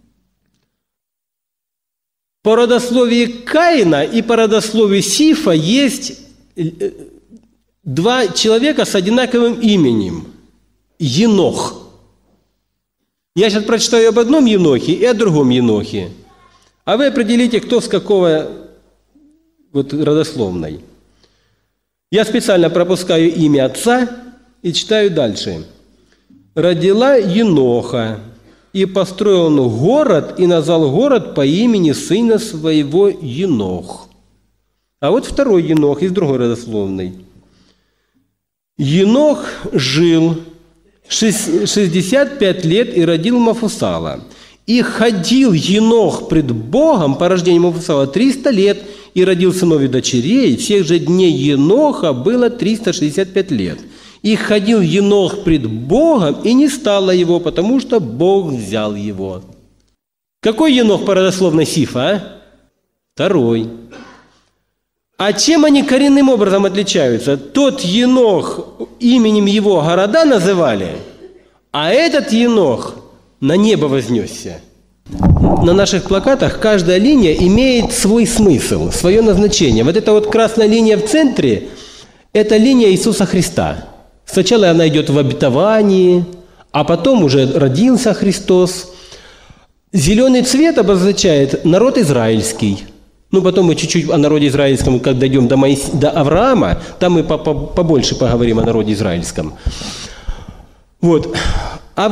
A: По родословию Каина и по родословию Сифа есть два человека с одинаковым именем – Енох. Я сейчас прочитаю об одном Енохе и о другом Енохе. А вы определите, кто с какого родословной. Я специально пропускаю имя отца и читаю дальше. «Родила Еноха, и построил он город, и назвал город по имени сына своего Енох». А вот второй Енох из другой родословной. «Енох жил 65 лет и родил Мафусала. И ходил Енох пред Богом по рождению Мафусала 300 лет, и родил сынов и дочерей. Всех же дней Еноха было 365 лет. И ходил Енох пред Богом, и не стало его, потому что Бог взял его». Какой Енох по родословной Сифа, а? Второй. А чем они коренным образом отличаются? Тот Енох, именем его города называли, а этот Енох на небо вознесся. На наших плакатах каждая линия имеет свой смысл, свое назначение. Вот эта вот красная линия в центре – это линия Иисуса Христа. Сначала она идет в обетовании, а потом уже родился Христос. Зеленый цвет обозначает народ израильский. Ну, потом мы чуть-чуть о народе израильском, когда дойдем до Авраама, там мы побольше поговорим о народе израильском. Вот. А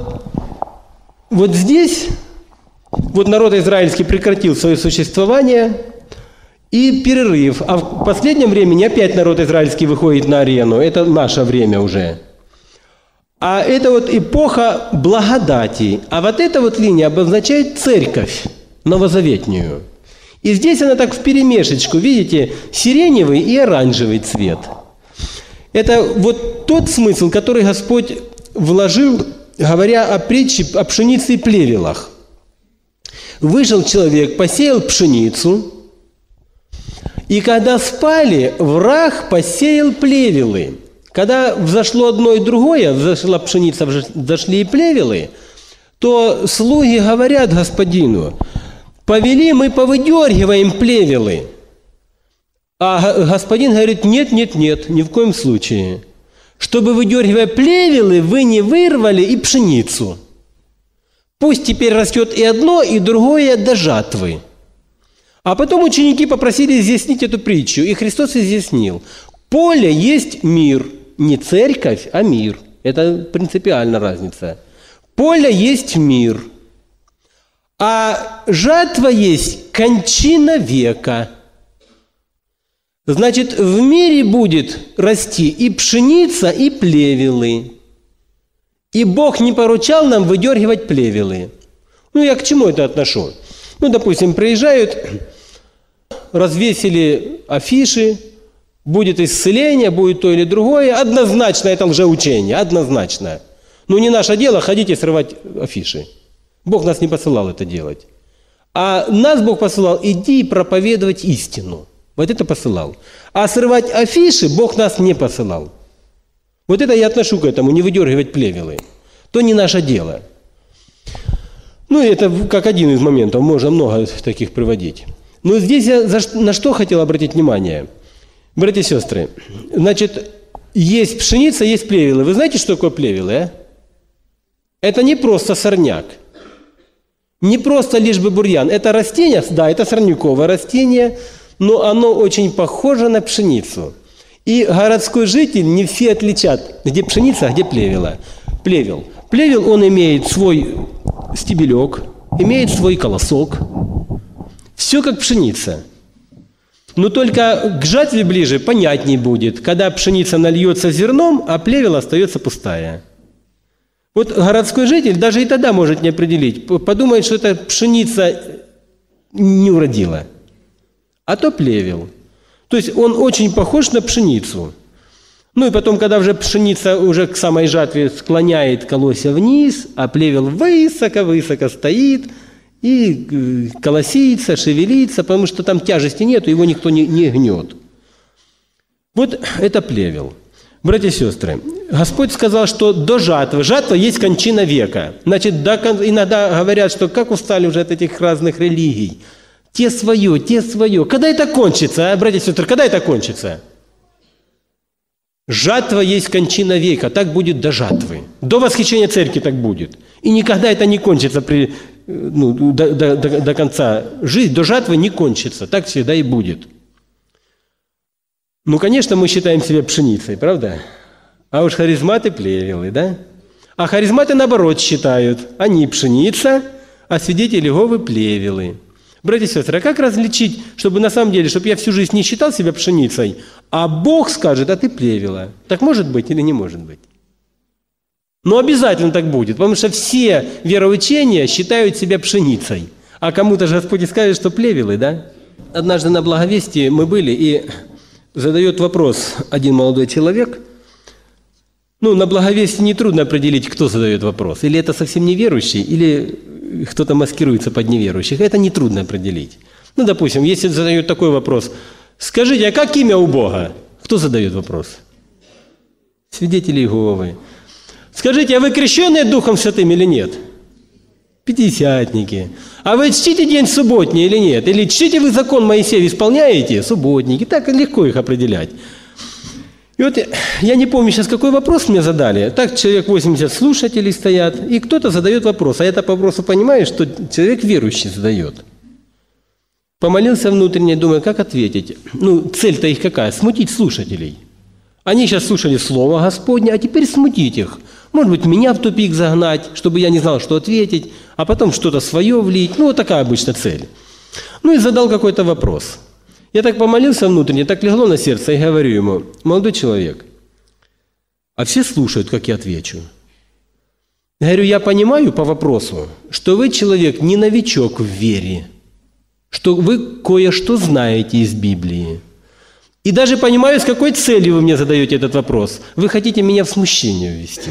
A: вот здесь вот народ израильский прекратил свое существование и перерыв. А в последнем времени опять народ израильский выходит на арену. Это наше время уже. А это вот эпоха благодати. А вот эта вот линия обозначает церковь новозаветнюю. И здесь она так вперемешечку, видите, сиреневый и оранжевый цвет. Это вот тот смысл, который Господь вложил, говоря о притче о пшенице и плевелах. Вышел человек, посеял пшеницу, и когда спали, враг посеял плевелы. Когда взошло одно и другое, взошла пшеница, взошли и плевелы, то слуги говорят господину: «Повели, мы повыдергиваем плевелы». А господин говорит: нет, ни в коем случае. Чтобы, выдергивая плевелы, вы не вырвали и пшеницу. Пусть теперь растет и одно, и другое до жатвы. А потом ученики попросили изъяснить эту притчу, и Христос изъяснил. Поле есть мир, не церковь, а мир. Это принципиальная разница. Поле есть мир, а жатва есть кончина века. Значит, в мире будет расти и пшеница, и плевелы. И Бог не поручал нам выдергивать плевелы. Ну, я к чему это отношу? Ну, допустим, приезжают, развесили афиши, будет исцеление, будет то или другое. Однозначно это лжеучение, однозначно. Ну, не наше дело ходить и срывать афиши. Бог нас не посылал это делать. А нас Бог посылал, иди и проповедовать истину. Вот это посылал. А срывать афиши Бог нас не посылал. Вот это я отношу к этому, не выдергивать плевелы. То не наше дело. Ну, это как один из моментов, можно много таких приводить. Но здесь я на что хотел обратить внимание. Братья и сестры, значит, есть пшеница, есть плевелы. Вы знаете, что такое плевелы, а? Это не просто сорняк. Не просто лишь бы бурьян. Это растение, да, это сорняковое растение, но оно очень похоже на пшеницу. И городской житель не все отличат, где пшеница, а где плевела. Плевел. Плевел, он имеет свой стебелек, имеет свой колосок. Все как пшеница. Но только к жатве ближе понятней будет, когда пшеница нальется зерном, а плевел остается пустая. Вот городской житель даже и тогда может не определить. Подумает, что эта пшеница не уродила. А то плевел. То есть он очень похож на пшеницу. Ну и потом, когда уже пшеница уже к самой жатве склоняет колосья вниз, а плевел высоко-высоко стоит и колосится, шевелится, потому что там тяжести нет, его никто не гнет. Вот это плевел. Братья и сестры, Господь сказал, что до жатвы. Жатва есть кончина века. Значит, иногда говорят, что как устали уже от этих разных религий. Те свое, те свое. Когда это кончится, а, братья и сестры, когда это кончится? Жатва есть кончина века, так будет до жатвы. До восхищения церкви так будет. И никогда это не кончится до конца. Жизнь до жатвы не кончится, так всегда и будет. Ну, конечно, мы считаем себя пшеницей, правда? А уж харизматы плевелы, да? А харизматы наоборот считают. Они пшеница, а свидетели Иеговы плевелы. Братья и сестры, а как различить, чтобы на самом деле, чтобы я всю жизнь не считал себя пшеницей, а Бог скажет, а ты плевела? Так может быть или не может быть? Но обязательно так будет, потому что все вероучения считают себя пшеницей. А кому-то же Господь скажет, что плевелы, да? Однажды на благовестии мы были, и задает вопрос один молодой человек. Ну, на благовестии нетрудно определить, кто задает вопрос. Или это совсем неверующий, или кто-то маскируется под неверующих. Это нетрудно определить. Ну, допустим, если задают такой вопрос, скажите, а как имя у Бога? Кто задает вопрос? Свидетели Иеговы. Скажите, а вы крещенные Духом Святым или нет? Пятидесятники. А вы чтите день субботний или нет? Или чтите вы закон Моисеев, исполняете? Субботники. Так легко их определять. И вот я не помню сейчас, какой вопрос мне задали. Так человек 80 слушателей стоят, и кто-то задает вопрос. А я по вопросу понимаю, что человек верующий задает. Помолился внутренне, думаю, как ответить. Ну, цель-то их какая? Смутить слушателей. Они сейчас слушали Слово Господне, а теперь смутить их. Может быть, меня в тупик загнать, чтобы я не знал, что ответить, а потом что-то свое влить. Ну, вот такая обычно цель. Ну, и задал какой-то вопрос. Я так помолился внутренне, так легло на сердце, и говорю ему, молодой человек, а все слушают, как я отвечу. Я говорю, я понимаю по вопросу, что вы человек не новичок в вере, что вы кое-что знаете из Библии. И даже понимаю, с какой целью вы мне задаете этот вопрос. Вы хотите меня в смущение ввести.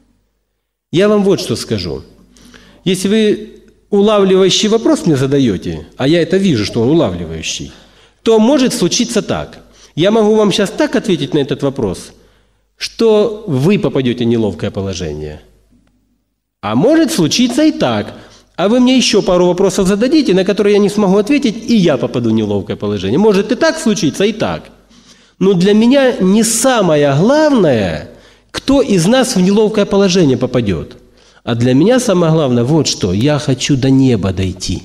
A: Я вам вот что скажу. Если вы улавливающий вопрос мне задаете, а я это вижу, что он улавливающий, то может случиться так. Я могу вам сейчас так ответить на этот вопрос, что вы попадете в неловкое положение. А может случиться и так. А вы мне еще пару вопросов зададите, на которые я не смогу ответить, и я попаду в неловкое положение. Может и так случиться, и так. Но для меня не самое главное, кто из нас в неловкое положение попадет. А для меня самое главное вот что. Я хочу до неба дойти.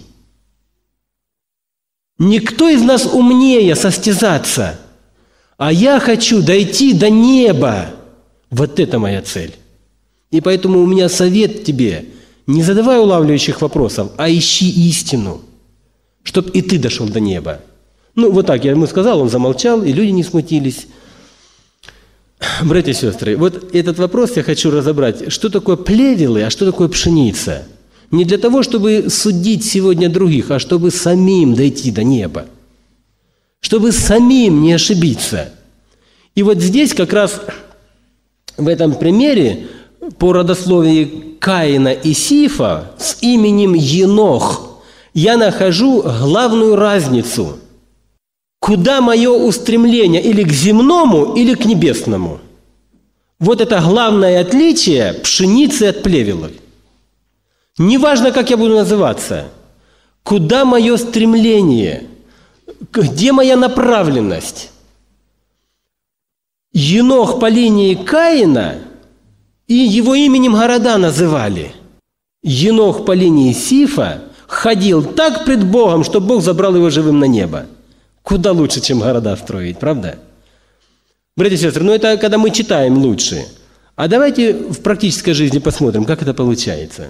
A: Никто из нас умнее состязаться, а я хочу дойти до неба. Вот это моя цель. И поэтому у меня совет тебе: не задавай улавливающих вопросов, а ищи истину, чтоб и ты дошел до неба. Ну, вот так я ему сказал, он замолчал, и люди не смутились. Братья и сестры, вот этот вопрос я хочу разобрать. Что такое плевелы, а что такое пшеница? Не для того, чтобы судить сегодня других, а чтобы самим дойти до неба. Чтобы самим не ошибиться. И вот здесь как раз в этом примере по родословии Каина и Сифа с именем Енох я нахожу главную разницу. Куда мое устремление? Или к земному, или к небесному? Вот это главное отличие пшеницы от плевелов. Неважно, как я буду называться. Куда мое стремление? Где моя направленность? Енох по линии Каина, и его именем города называли. Енох по линии Сифа ходил так пред Богом, что Бог забрал его живым на небо. Куда лучше, чем города строить, правда? Братья и сестры, ну это когда мы читаем лучше. А давайте в практической жизни посмотрим, как это получается.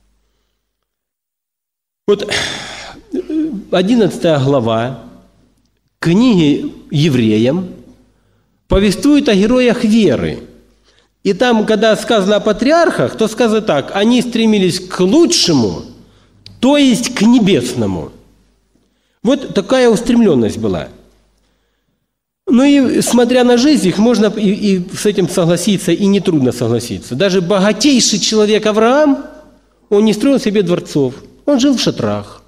A: Вот 11 глава книги Евреям повествует о героях веры. И там, когда сказано о патриархах, то сказано так: они стремились к лучшему, то есть к небесному. Вот такая устремленность была. Ну и смотря на жизнь их, можно и с этим согласиться, и нетрудно согласиться. Даже богатейший человек Авраам, он не строил себе дворцов, он жил в шатрах.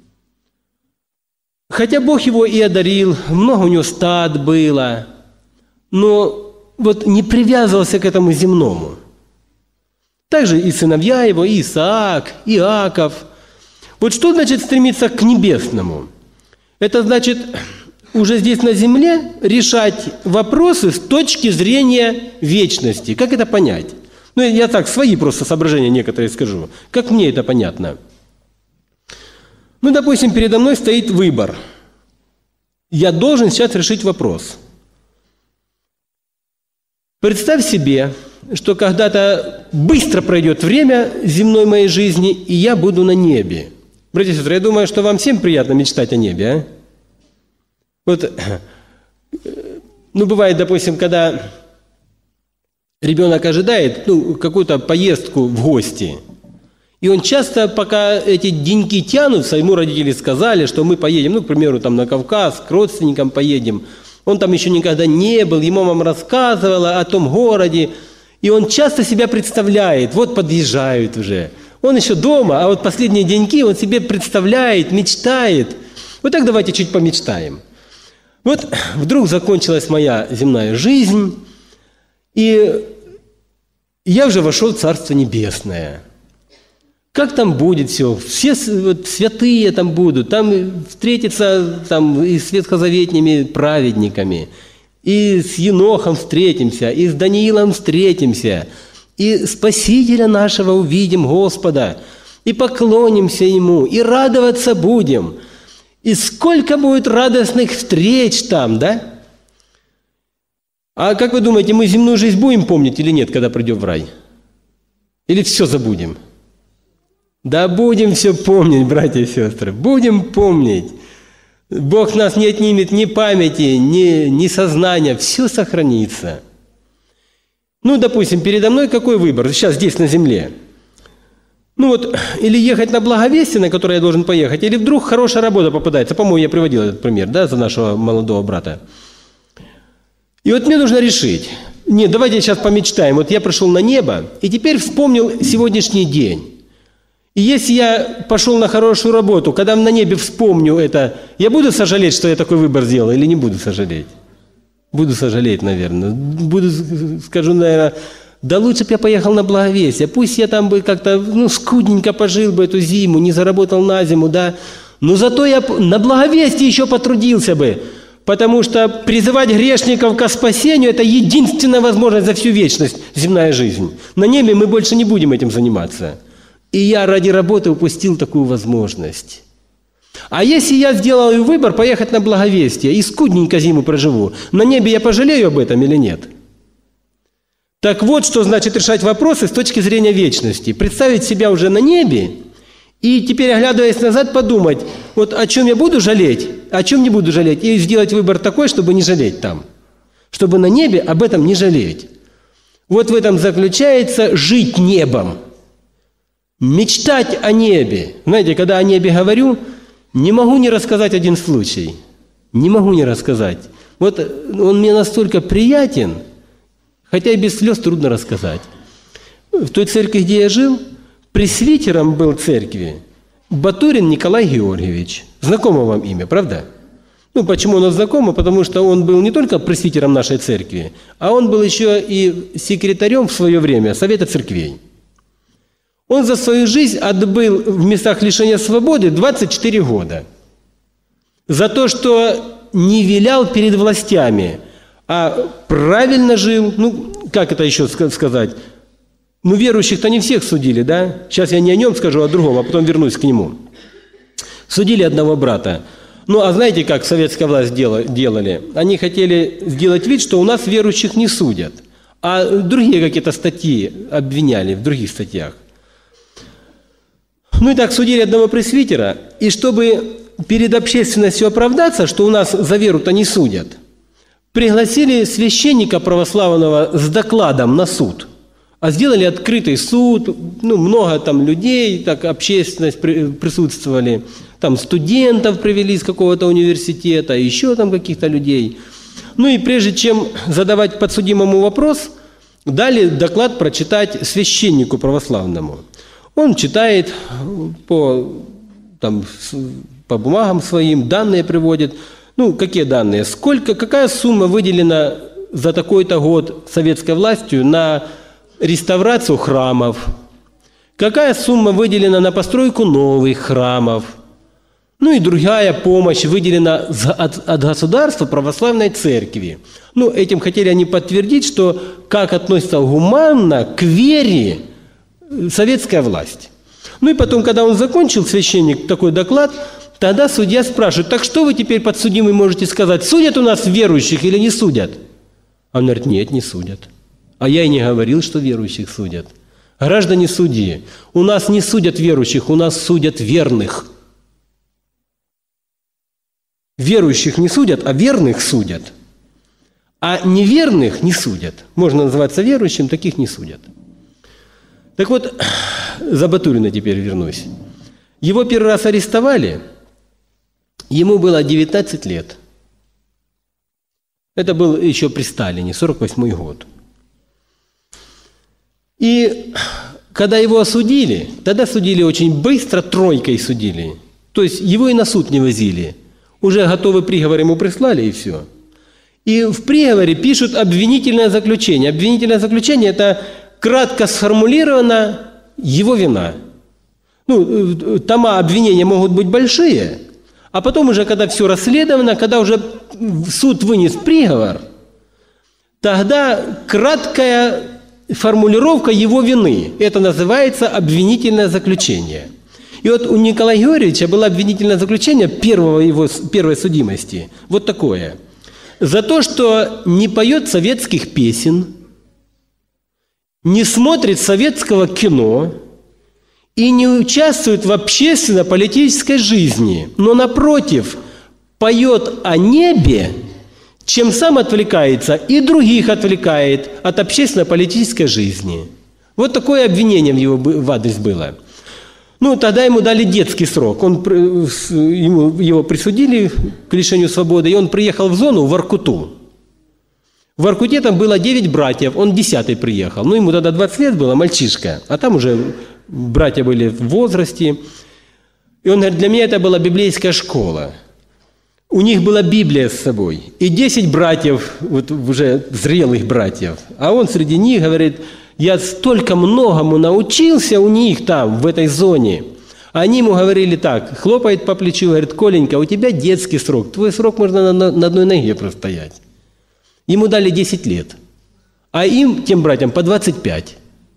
A: Хотя Бог его и одарил, много у него стад было, но вот не привязывался к этому земному. Также и сыновья его, и Исаак, и Иаков. Вот что значит стремиться к небесному? Это значит уже здесь на земле решать вопросы с точки зрения вечности. Как это понять? Ну, я так, свои просто соображения некоторые скажу. Как мне это понятно? Ну, допустим, передо мной стоит выбор. Я должен сейчас решить вопрос. Представь себе, что когда-то быстро пройдет время земной моей жизни, и я буду на небе. Братья и сестры, я думаю, что вам всем приятно мечтать о небе, а? Вот, ну, бывает, допустим, когда ребенок ожидает какую-то поездку в гости, и он часто, пока эти деньки тянутся, ему родители сказали, что мы поедем, ну, к примеру, там на Кавказ, к родственникам поедем. Он там еще никогда не был, ему мама рассказывала о том городе, и он часто себя представляет, вот подъезжают уже. Он еще дома, а вот последние деньки он себе представляет, мечтает. Вот так давайте чуть помечтаем. Вот вдруг закончилась моя земная жизнь, и я уже вошел в Царство Небесное. Как там будет все? Все вот, святые там будут, там встретятся там, и с ветхозаветными праведниками, и с Енохом встретимся, и с Даниилом встретимся, и Спасителя нашего увидим, Господа, и поклонимся Ему, и радоваться будем. И сколько будет радостных встреч там, да? А как вы думаете, мы земную жизнь будем помнить или нет, когда придем в рай? Или все забудем? Да будем все помнить, братья и сестры, будем помнить. Бог нас не отнимет ни памяти, ни сознания, все сохранится. Ну, допустим, передо мной какой выбор? Сейчас здесь на земле. Ну вот, или ехать на Благовестие, на которое я должен поехать, или вдруг хорошая работа попадается. По-моему, я приводил этот пример, да, за нашего молодого брата. И вот мне нужно решить. Нет, давайте сейчас помечтаем. Вот я пришел на небо, и теперь вспомнил сегодняшний день. И если я пошел на хорошую работу, когда на небе вспомню это, я буду сожалеть, что я такой выбор сделал, или не буду сожалеть? Буду сожалеть, наверное. Скажу, наверное, да лучше бы я поехал на Благовестие. Пусть я там бы как-то, скудненько пожил бы эту зиму, не заработал на зиму, да. Но зато я на Благовестие еще потрудился бы. Потому что призывать грешников ко спасению – это единственная возможность за всю вечность, земная жизнь. На небе мы больше не будем этим заниматься. И я ради работы упустил такую возможность. А если я сделаю выбор поехать на Благовестие и скудненько зиму проживу, на небе я пожалею об этом или нет? Так вот, что значит решать вопросы с точки зрения вечности. Представить себя уже на небе и теперь, оглядываясь назад, подумать, вот о чем я буду жалеть, о чем не буду жалеть, и сделать выбор такой, чтобы не жалеть там. Чтобы на небе об этом не жалеть. Вот в этом заключается жить небом. Мечтать о небе. Знаете, когда о небе говорю, не могу не рассказать один случай. Не могу не рассказать. Вот он мне настолько приятен, хотя и без слез трудно рассказать. В той церкви, где я жил, пресвитером был церкви Батурин Николай Георгиевич. Знакомо вам имя, правда? Ну, почему оно знакомо? Потому что он был не только пресвитером нашей церкви, а он был еще и секретарем в свое время Совета церквей. Он за свою жизнь отбыл в местах лишения свободы 24 года. За то, что не вилял перед властями, а правильно жил. Ну, как это еще сказать? Ну, верующих-то не всех судили, да? Сейчас я не о нем скажу, а о другом, а потом вернусь к нему. Судили одного брата. Ну, а знаете, как советская власть делали? Они хотели сделать вид, что у нас верующих не судят, а другие какие-то статьи обвиняли в других статьях. Ну и так судили одного пресвитера, и чтобы перед общественностью оправдаться, что у нас за веру-то не судят, пригласили священника православного с докладом на суд. А сделали открытый суд, ну, много там людей, так общественность присутствовали, там студентов привели из какого-то университета, еще там каких-то людей. Ну и прежде чем задавать подсудимому вопрос, дали доклад прочитать священнику православному. Он читает по бумагам своим, данные приводит. Ну, какие данные? Какая сумма выделена за такой-то год советской властью на реставрацию храмов? Какая сумма выделена на постройку новых храмов? Ну и другая помощь выделена от государства православной церкви. Ну, этим хотели они подтвердить, что как относится гуманно к вере советская власть. Ну и потом, когда он закончил, священник, такой доклад, тогда судья спрашивает, так что вы теперь, подсудимый, можете сказать, судят у нас верующих или не судят? А он говорит, нет, не судят. А я и не говорил, что верующих судят. Граждане судьи, у нас не судят верующих, у нас судят верных. Верующих не судят, а верных судят. А неверных не судят. Можно называться верующим, таких не судят. Так вот, за Батурина теперь вернусь. Его первый раз арестовали, ему было 19 лет. Это был еще при Сталине, 48-й год. И когда его осудили, тогда судили очень быстро, тройкой судили. То есть его и на суд не возили. Уже готовый приговор ему прислали, и все. И в приговоре пишут обвинительное заключение. Обвинительное заключение – это кратко сформулирована его вина. Ну, тома обвинения могут быть большие, а потом уже, когда все расследовано, когда уже суд вынес приговор, тогда краткая формулировка его вины. Это называется обвинительное заключение. И вот у Николая Георгиевича было обвинительное заключение первой судимости. Вот такое. За то, что не поет советских песен, не смотрит советского кино и не участвует в общественно-политической жизни, но, напротив, поет о небе, чем сам отвлекается и других отвлекает от общественно-политической жизни. Вот такое обвинение в адрес было. Ну, тогда ему дали детский срок. Его присудили к лишению свободы, и он приехал в зону в Воркуту. В Воркуте там было 9 братьев, он 10-й приехал. Ну, ему тогда 20 лет было, мальчишка. А там уже братья были в возрасте. И он говорит, для меня это была библейская школа. У них была Библия с собой. И 10 братьев, вот уже зрелых братьев. А он среди них говорит, я столько многому научился у них там, в этой зоне. Они ему говорили так, хлопает по плечу, говорит, Коленька, у тебя детский срок, твой срок можно на одной ноге простоять. Ему дали 10 лет, а им, тем братьям, по 25.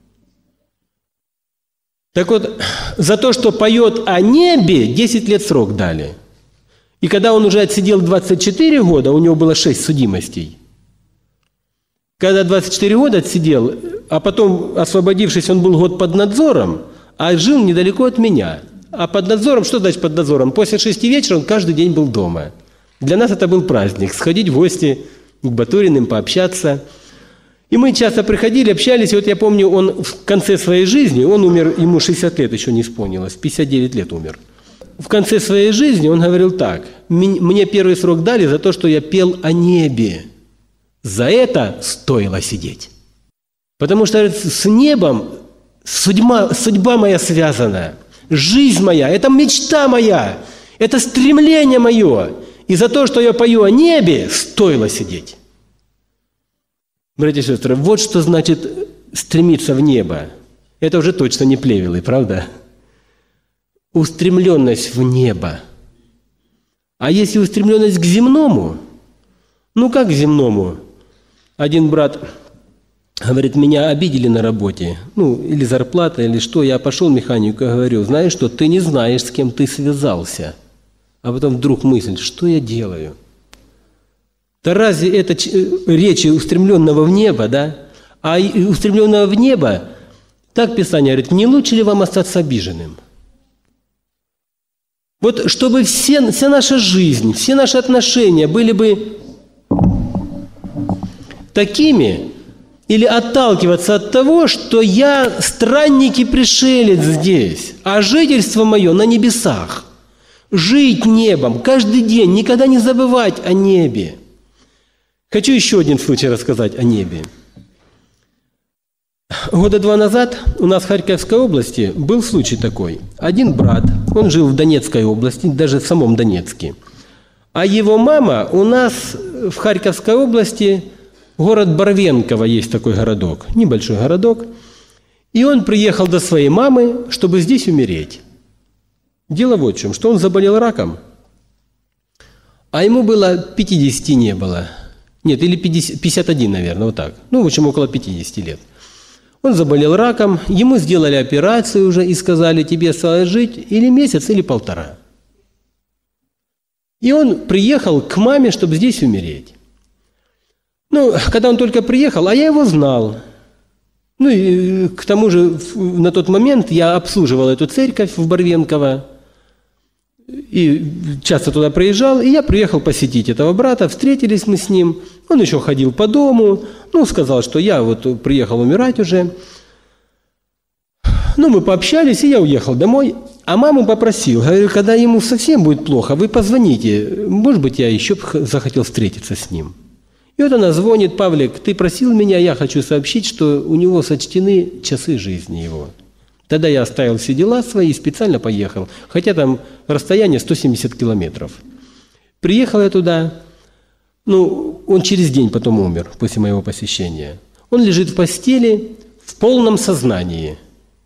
A: Так вот, за то, что поет о небе, 10 лет срок дали. И когда он уже отсидел 24 года, у него было 6 судимостей. когда 24 года отсидел, а потом, освободившись, он был год под надзором, а жил недалеко от меня. А под надзором, что значит под надзором? После 6 вечера он каждый день был дома. Для нас это был праздник, сходить в гости к Батуриным, пообщаться. И мы часто приходили, общались. И вот я помню, он в конце своей жизни, он умер, ему 60 лет еще не исполнилось, 59 лет умер. В конце своей жизни он говорил так: «Мне первый срок дали за то, что я пел о небе. За это стоило сидеть». Потому что с небом судьба моя связана, жизнь моя, это мечта моя, это стремление мое. И за то, что я пою о небе, стоило сидеть. Братья и сестры, вот что значит стремиться в небо. Это уже точно не плевелы, правда? Устремленность в небо. А если устремленность к земному, ну как к земному? Один брат говорит, меня обидели на работе, ну или зарплата, или что. Я пошел механику и говорю, знаешь что, ты не знаешь, с кем ты связался. А потом вдруг мысль, что я делаю? Да разве это речь устремленного в небо, да? А устремленного в небо, так Писание говорит, не лучше ли вам остаться обиженным? Вот чтобы вся наша жизнь, все наши отношения были бы такими, или отталкиваться от того, что я странник и пришелец здесь, а жительство мое на небесах. Жить небом каждый день, никогда не забывать о небе. Хочу еще один случай рассказать о небе. Года 2 назад у нас в Харьковской области был случай такой. Один брат, он жил в Донецкой области, даже в самом Донецке. А его мама у нас в Харьковской области, город Барвенково, есть такой городок, небольшой городок. И он приехал до своей мамы, чтобы здесь умереть. Дело вот в чем, что он заболел раком, а ему было 50 не было. Нет, или 51, наверное, вот так. Ну, в общем, около 50 лет. Он заболел раком, ему сделали операцию уже и сказали, тебе осталось жить или месяц, или 1,5. И он приехал к маме, чтобы здесь умереть. Ну, когда он только приехал, а я его знал. Ну, и к тому же на тот момент я обслуживал эту церковь в Барвенково. И часто туда приезжал, и я приехал посетить этого брата, встретились мы с ним, он еще ходил по дому, ну, сказал, что я вот приехал умирать уже. Ну, мы пообщались, и я уехал домой, а маму попросил, говорю, когда ему совсем будет плохо, вы позвоните, может быть, я еще захотел встретиться с ним. И вот она звонит, Павлик, ты просил меня, я хочу сообщить, что у него сочтены часы жизни его. Тогда я оставил все дела свои и специально поехал, хотя там расстояние 170 километров. Приехал я туда, ну, он через день потом умер после моего посещения. Он лежит в постели в полном сознании.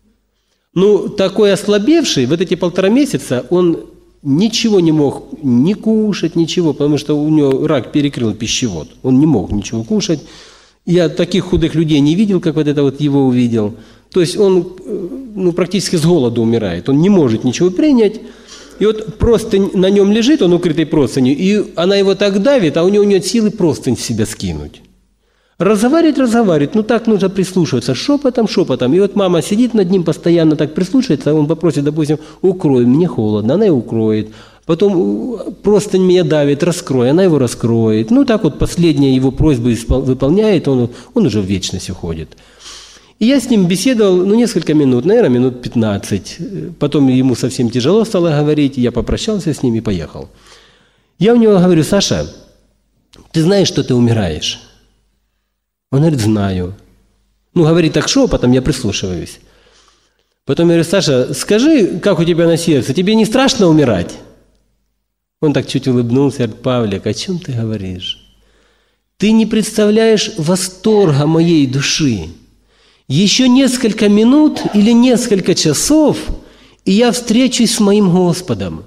A: Ну, такой ослабевший, вот эти 1,5 месяца он ничего не мог ни кушать, ничего, потому что у него рак перекрыл пищевод. Он не мог ничего кушать. Я таких худых людей не видел, как вот это вот его увидел. То есть он практически с голоду умирает, он не может ничего принять. И вот простынь на нем лежит, он укрытый простынью, и она его так давит, а у него нет силы простынь в себя скинуть. Разговаривает, ну так нужно прислушиваться, шепотом. И вот мама сидит над ним, постоянно так прислушивается, он попросит, допустим, укрой, мне холодно, она его укроет. Потом простынь меня давит, раскрой, она его раскроет. Ну так вот последние его просьбы выполняет, он уже в вечность уходит. И я с ним беседовал, несколько минут, наверное, минут 15. Потом ему совсем тяжело стало говорить, я попрощался с ним и поехал. Я у него говорю, Саша, ты знаешь, что ты умираешь? Он говорит, знаю. Говорит так шепотом, я прислушиваюсь. Потом я говорю, Саша, скажи, как у тебя на сердце, тебе не страшно умирать? Он так чуть улыбнулся, говорит, Павлик, о чем ты говоришь? Ты не представляешь восторга моей души. Еще несколько минут или несколько часов, и я встречусь с моим Господом,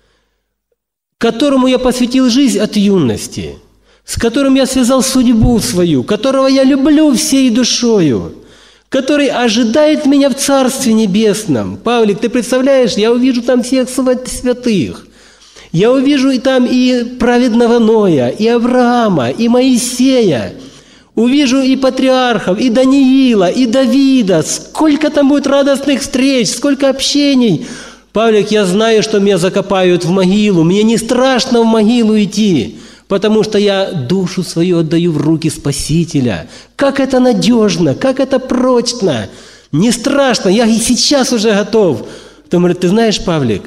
A: которому я посвятил жизнь от юности, с которым я связал судьбу свою, которого я люблю всей душою, который ожидает меня в Царстве Небесном. Павлик, ты представляешь, я увижу там всех святых. Я увижу и там и праведного Ноя, и Авраама, и Моисея. Увижу и патриархов, и Даниила, и Давида. Сколько там будет радостных встреч, сколько общений. Павлик, я знаю, что меня закопают в могилу. Мне не страшно в могилу идти, потому что я душу свою отдаю в руки Спасителя. Как это надежно, как это прочно. Не страшно, я и сейчас уже готов. Он говорит, ты знаешь, Павлик,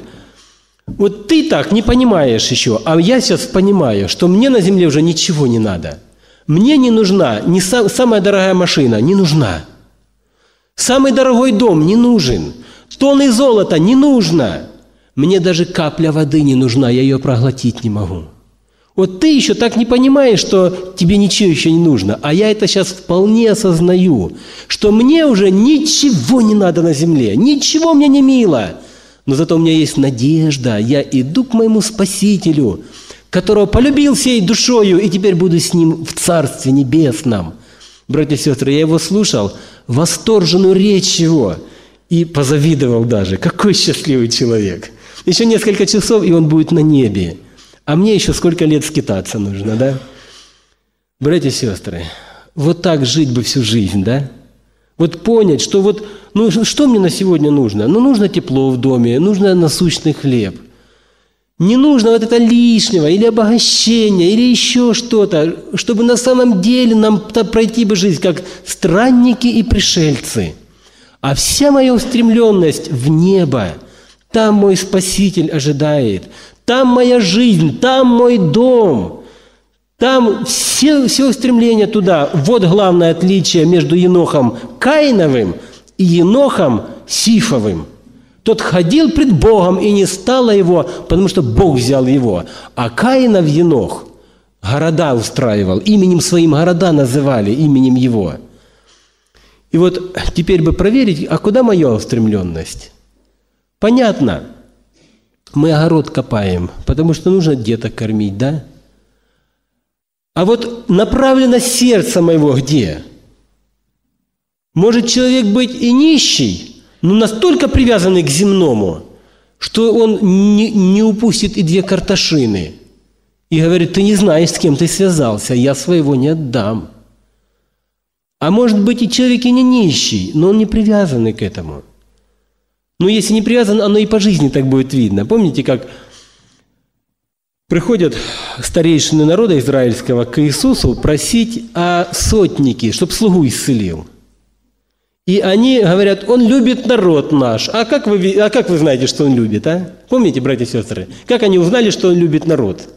A: вот ты так не понимаешь еще, а я сейчас понимаю, что мне на земле уже ничего не надо. Мне не нужна самая дорогая машина, не нужна. Самый дорогой дом не нужен. Тонны золота не нужно. Мне даже капля воды не нужна, я ее проглотить не могу. Вот ты еще так не понимаешь, что тебе ничего еще не нужно, а я это сейчас вполне осознаю, что мне уже ничего не надо на земле, ничего мне не мило. Но зато у меня есть надежда, я иду к моему Спасителю, которого полюбил всей душою, и теперь буду с Ним в Царстве Небесном. Братья и сестры, я его слушал, восторженную речь его, и позавидовал даже. Какой счастливый человек. Еще несколько часов, и он будет на небе. А мне еще сколько лет скитаться нужно, да? Братья и сестры, вот так жить бы всю жизнь, да? Вот понять, что вот, ну что мне на сегодня нужно? Ну нужно тепло в доме, нужно насущный хлеб. Не нужно вот это лишнего, или обогащения, или еще что-то, чтобы на самом деле нам пройти бы жизнь, как странники и пришельцы. А вся моя устремленность в небо, там мой Спаситель ожидает, там моя жизнь, там мой дом, там все устремления туда. Вот главное отличие между Енохом Каиновым и Енохом Сифовым. Тот ходил пред Богом, и не стало его, потому что Бог взял его. А Каинов Енох города устраивал, именем своим города называли, именем его. И вот теперь бы проверить, а куда моя устремленность? Понятно, мы огород копаем, потому что нужно деток кормить, да? А вот направленность сердца моего где? Может человек быть и нищий, но настолько привязанный к земному, что он не упустит и 2 карташины. И говорит, ты не знаешь, с кем ты связался, я своего не отдам. А может быть и человек и не нищий, но он не привязанный к этому. Но если не привязан, оно и по жизни так будет видно. Помните, как приходят старейшины народа израильского к Иисусу просить о сотнике, чтобы слугу исцелил. И они говорят, он любит народ наш. А как вы знаете, что он любит, а? Помните, братья и сестры? Как они узнали, что он любит народ?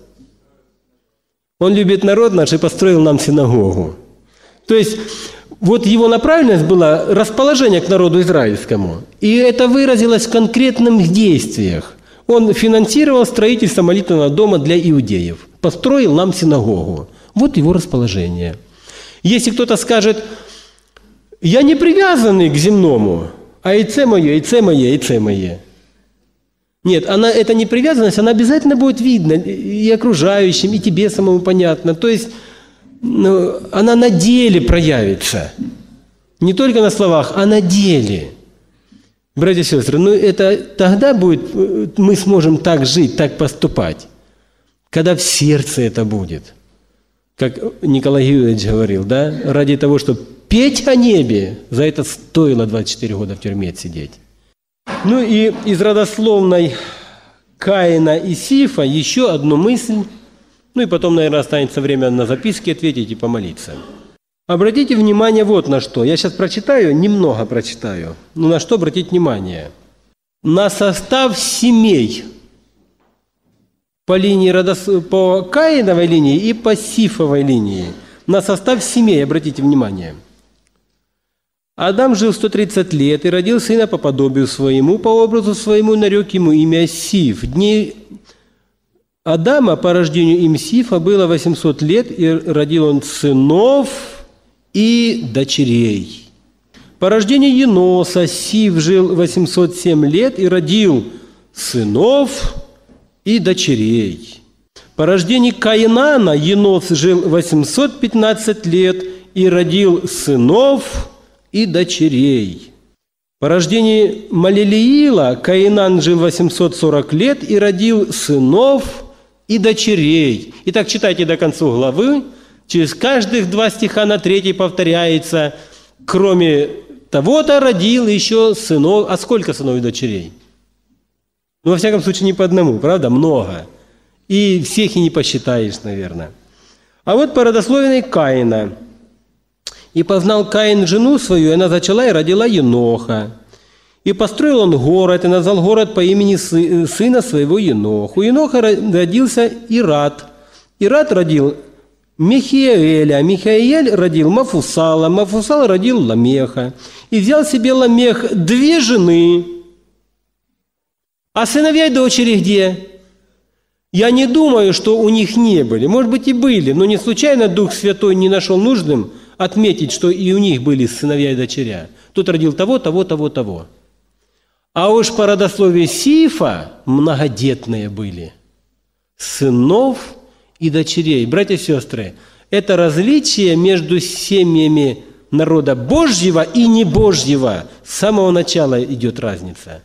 A: Он любит народ наш и построил нам синагогу. То есть, вот его направленность была расположение к народу израильскому. И это выразилось в конкретных действиях. Он финансировал строительство молитвенного дома для иудеев. Построил нам синагогу. Вот его расположение. Если кто-то скажет, я не привязанный к земному, а яйце мое, яйце мое, яйце мое. Нет, эта непривязанность, она обязательно будет видна и окружающим, и тебе самому понятно. То есть, она на деле проявится. Не только на словах, а на деле. Братья и сестры, это тогда будет, мы сможем так жить, так поступать, когда в сердце это будет. Как Николай Юрьевич говорил, да, ради того, чтобы петь о небе, за это стоило 24 года в тюрьме сидеть. Ну и из родословной Каина и Сифа еще одну мысль. Ну и потом, наверное, останется время на записки ответить и помолиться. Обратите внимание вот на что. Я сейчас прочитаю, немного прочитаю. Но на что обратить внимание? На состав семей по линии по Каиновой линии и по Сифовой линии. На состав семей обратите внимание. Адам жил 130 лет и родил сына по подобию своему, по образу своему нарек ему имя Сиф. Дней Адама по рождению им Сифа было 800 лет, и родил он сынов и дочерей. По рождению Еноса Сиф жил 807 лет и родил сынов и дочерей. По рождению Каинана Енос жил 815 лет и родил сынов и дочерей. По рождении Малелиила Каинан жил 840 лет и родил сынов и дочерей. Итак, читайте до конца главы, Через каждых 2 стиха на 3 повторяется, кроме того-то родил еще сынов. А сколько сынов и дочерей? Ну, во всяком случае, не по одному, правда? Много. И всех и не посчитаешь, наверное. А вот по родословной Каина. «И познал Каин жену свою, и она зачала и родила Еноха. И построил он город, и назвал город по имени сына своего Еноху. У Еноха родился Ирад. Ирад родил Михаэля, Михаэль родил Мафусала, Мафусал родил Ламеха. И взял себе Ламех 2 жены. А сыновья и дочери где? Я не думаю, что у них не были. Может быть, и были, но не случайно Дух Святой не нашел нужным отметить, что и у них были сыновья и дочеря. Тот родил того, того, того, того. А уж по родословию Сифа многодетные были. Сынов и дочерей. Братья и сестры, это различие между семьями народа Божьего и небожьего. С самого начала идет разница.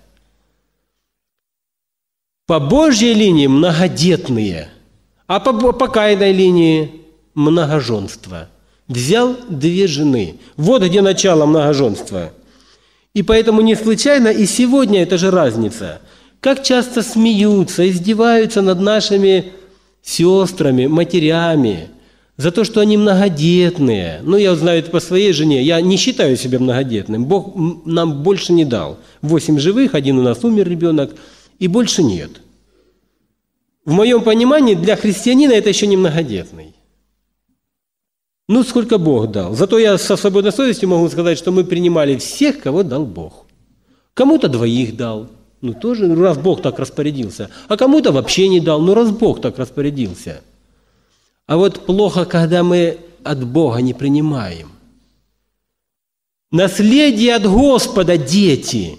A: По Божьей линии многодетные, а по Каиной линии многоженство. Взял 2 жены. Вот где начало многоженства. И поэтому не случайно и сегодня это же разница. Как часто смеются, издеваются над нашими сестрами, матерями за то, что они многодетные. Ну, я знаю это по своей жене. Я не считаю себя многодетным. Бог нам больше не дал. 8 живых, 1 у нас умер ребенок, и больше нет. В моем понимании, для христианина это еще не многодетный. Ну, сколько Бог дал. Зато я со свободной совестью могу сказать, что мы принимали всех, кого дал Бог. Кому-то 2 дал, ну тоже, раз Бог так распорядился. А кому-то вообще не дал, ну раз Бог так распорядился. А вот плохо, когда мы от Бога не принимаем. Наследие от Господа, дети.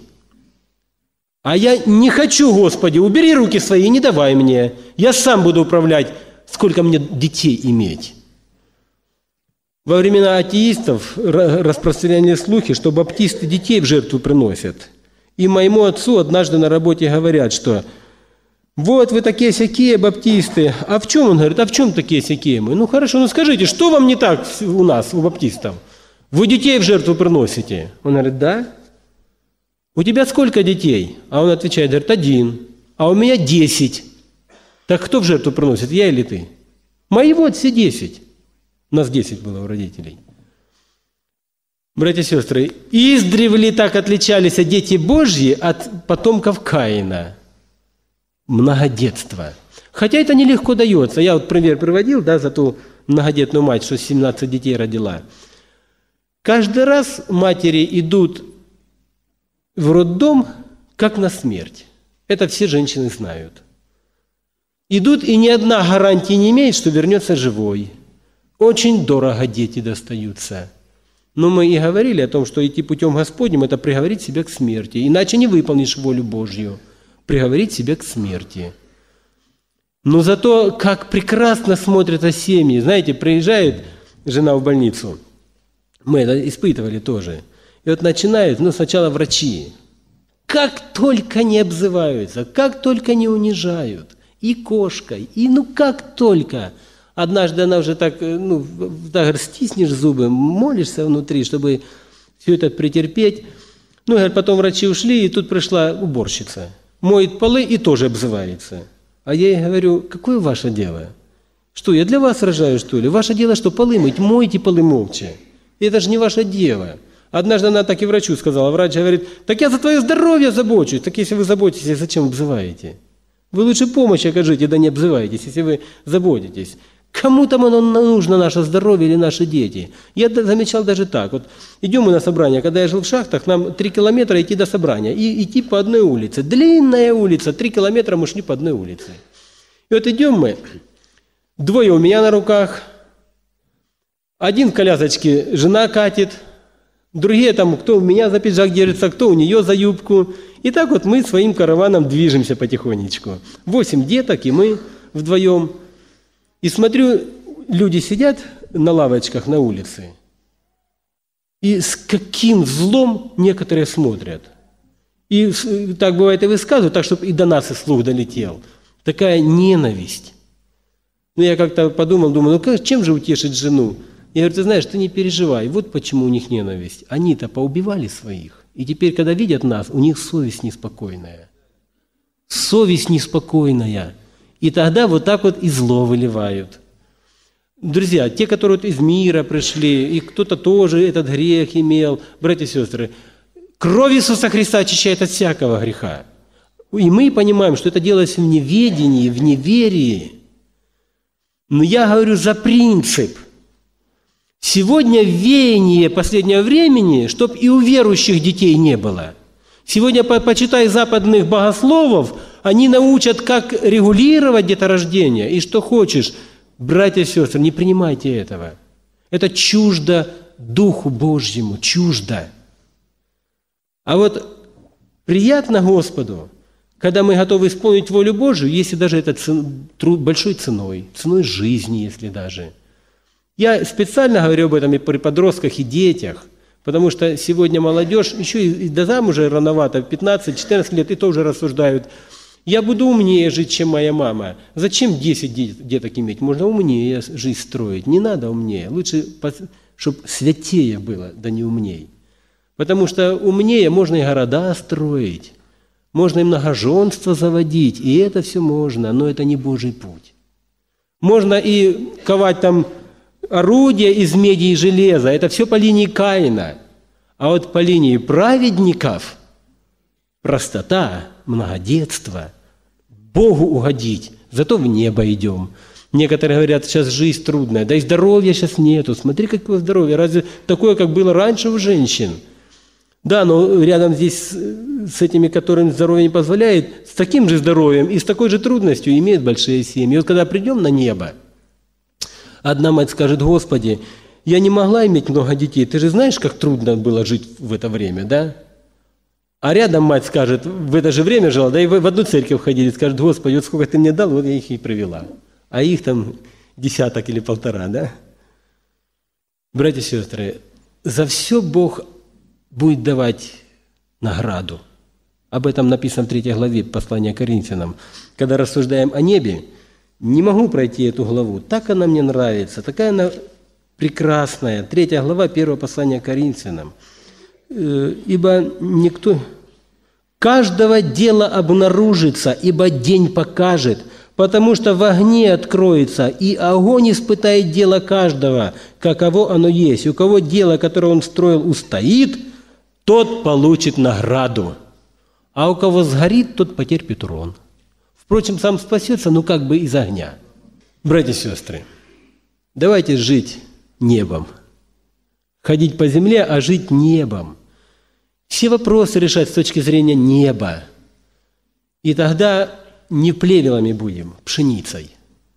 A: А я не хочу, Господи, убери руки свои и не давай мне. Я сам буду управлять, сколько мне детей иметь. Во времена атеистов распространяли слухи, что баптисты детей в жертву приносят. И моему отцу однажды на работе говорят, что вот вы такие-сякие баптисты. А в чем, он говорит, а в чем такие-сякие мы? Ну хорошо, ну скажите, что вам не так у нас, у баптистов? Вы детей в жертву приносите? Он говорит, да. У тебя сколько детей? А он отвечает, говорит, 1. А у меня 10. Так кто в жертву приносит, я или ты? Мои вот все 10. У нас 10 было у родителей. Братья и сестры, издревле так отличались дети Божьи от потомков Каина. Многодетство. Хотя это нелегко дается. Я вот пример приводил, да, за ту многодетную мать, что 17 детей родила. Каждый раз матери идут в роддом, как на смерть. Это все женщины знают. Идут, и ни одна гарантии не имеет, что вернется живой. Очень дорого дети достаются. Но мы и говорили о том, что идти путем Господним – это приговорить себя к смерти. Иначе не выполнишь волю Божью. Приговорить себя к смерти. Но зато как прекрасно смотрятся семьи. Знаете, приезжает жена в больницу. Мы это испытывали тоже. И вот начинают, сначала врачи. Как только не обзываются, как только не унижают. И кошкой, и как только. Однажды она уже так стиснешь зубы, молишься внутри, чтобы все это претерпеть. Потом врачи ушли, и тут пришла уборщица. Моет полы и тоже обзывается. А я ей говорю, какое ваше дело? Что, я для вас рожаю, что ли? Ваше дело, что полы мыть, мойте полы молча. Это же не ваше дело. Однажды она так и врачу сказала. Врач говорит, так я за твое здоровье забочусь. Так если вы заботитесь, зачем обзываете? Вы лучше помощь окажите, да не обзываетесь, если вы заботитесь. Кому там оно нужно, наше здоровье или наши дети? Я замечал даже так. Вот идем мы на собрание. Когда я жил в шахтах, нам 3 километра идти до собрания. И идти по одной улице. Длинная улица, 3 километра мы шли по одной улице. И вот идем мы. 2 у меня на руках. 1 в колясочке жена катит. Другие там, кто у меня за пиджак держится, кто у нее за юбку. И так вот мы своим караваном движемся потихонечку. 8 деток, и мы вдвоем. И смотрю, люди сидят на лавочках на улице, и с каким злом некоторые смотрят. И так бывает и высказывают, так, чтобы и до нас и слух долетел. Такая ненависть. Ну, я как-то подумал, думаю, ну чем же утешить жену? Я говорю, ты знаешь, ты не переживай, вот почему у них ненависть. Они-то поубивали своих. И теперь, когда видят нас, у них совесть неспокойная. Совесть неспокойная. И тогда вот так вот и зло выливают. Друзья, те, которые вот из мира пришли, и кто-то тоже этот грех имел, братья и сестры, кровь Иисуса Христа очищает от всякого греха. И мы понимаем, что это делается в неведении, в неверии. Но я говорю за принцип. Сегодня веяние последнего времени, чтоб и у верующих детей не было. Сегодня, почитай западных богословов, они научат, как регулировать деторождение. И что хочешь, братья и сестры, не принимайте этого. Это чуждо Духу Божьему, чуждо. А вот приятно Господу, когда мы готовы исполнить волю Божию, если даже это большой ценой жизни, если даже. Я специально говорю об этом и при подростках, и детях, потому что сегодня молодежь, еще и до замужа рановато, 15-14 лет, и тоже рассуждают, я буду умнее жить, чем моя мама. Зачем 10 деток иметь? Можно умнее жизнь строить. Не надо умнее. Лучше, чтобы святее было, да не умней. Потому что умнее можно и города строить, можно и многоженство заводить, и это все можно, но это не Божий путь. Можно и ковать там орудия из меди и железа, это все по линии Каина. А вот по линии праведников простота, многодетство, Богу угодить, зато в небо идем. Некоторые говорят, сейчас жизнь трудная, да и здоровья сейчас нету. Смотри, какое здоровье, разве такое, как было раньше у женщин? Да, но рядом здесь с этими, которым здоровье не позволяет, с таким же здоровьем и с такой же трудностью имеют большие семьи. И вот когда придем на небо, одна мать скажет, Господи, я не могла иметь много детей, ты же знаешь, как трудно было жить в это время, да? А рядом мать скажет, в это же время жила, да и в одну церковь ходили, скажет, Господи, вот сколько ты мне дал, вот я их и привела. А их там 10 или 1,5, да? Братья и сестры, за все Бог будет давать награду. Об этом написано в 3 главе послания Коринфянам. Когда рассуждаем о небе, не могу пройти эту главу. Так она мне нравится, такая она прекрасная. 3 глава 1 послания Коринфянам. Ибо никто... Каждого дела обнаружится, ибо день покажет, потому что в огне откроется, и огонь испытает дело каждого, каково оно есть. У кого дело, которое он строил, устоит, тот получит награду. А у кого сгорит, тот потерпит урон. Впрочем, сам спасется, но как бы из огня. Братья и сестры, давайте жить небом. Ходить по земле, а жить небом. Все вопросы решать с точки зрения неба. И тогда не плевелами будем, пшеницей.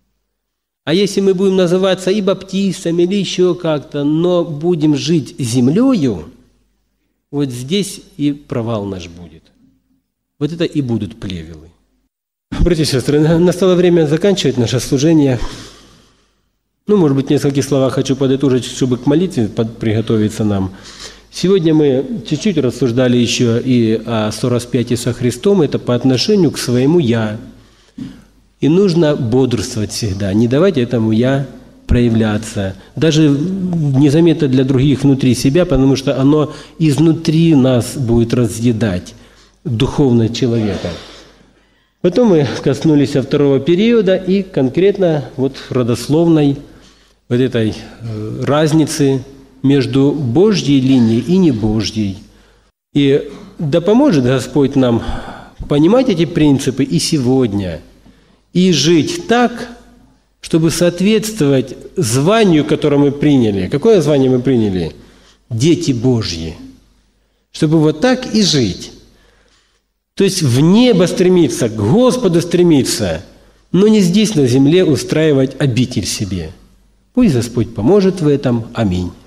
A: А если мы будем называться и баптистами, или еще как-то, но будем жить землею, вот здесь и провал наш будет. Вот это и будут плевелы. Братья и сестры, настало время заканчивать наше служение. Может быть, в нескольких словах хочу подытожить, чтобы к молитве приготовиться нам. Сегодня мы чуть-чуть рассуждали еще и о сораспятии со Христом, это по отношению к своему «я». И нужно бодрствовать всегда, не давать этому «я» проявляться, даже незаметно для других внутри себя, потому что оно изнутри нас будет разъедать духовно человека. Потом мы коснулись второго периода и конкретно родословной вот этой разницы между Божьей линией и небожьей. И да поможет Господь нам понимать эти принципы и сегодня, и жить так, чтобы соответствовать званию, которое мы приняли. Какое звание мы приняли? Дети Божьи. Чтобы вот так и жить. То есть в небо стремиться, к Господу стремиться, но не здесь на земле устраивать обитель себе. Пусть Господь поможет в этом. Аминь.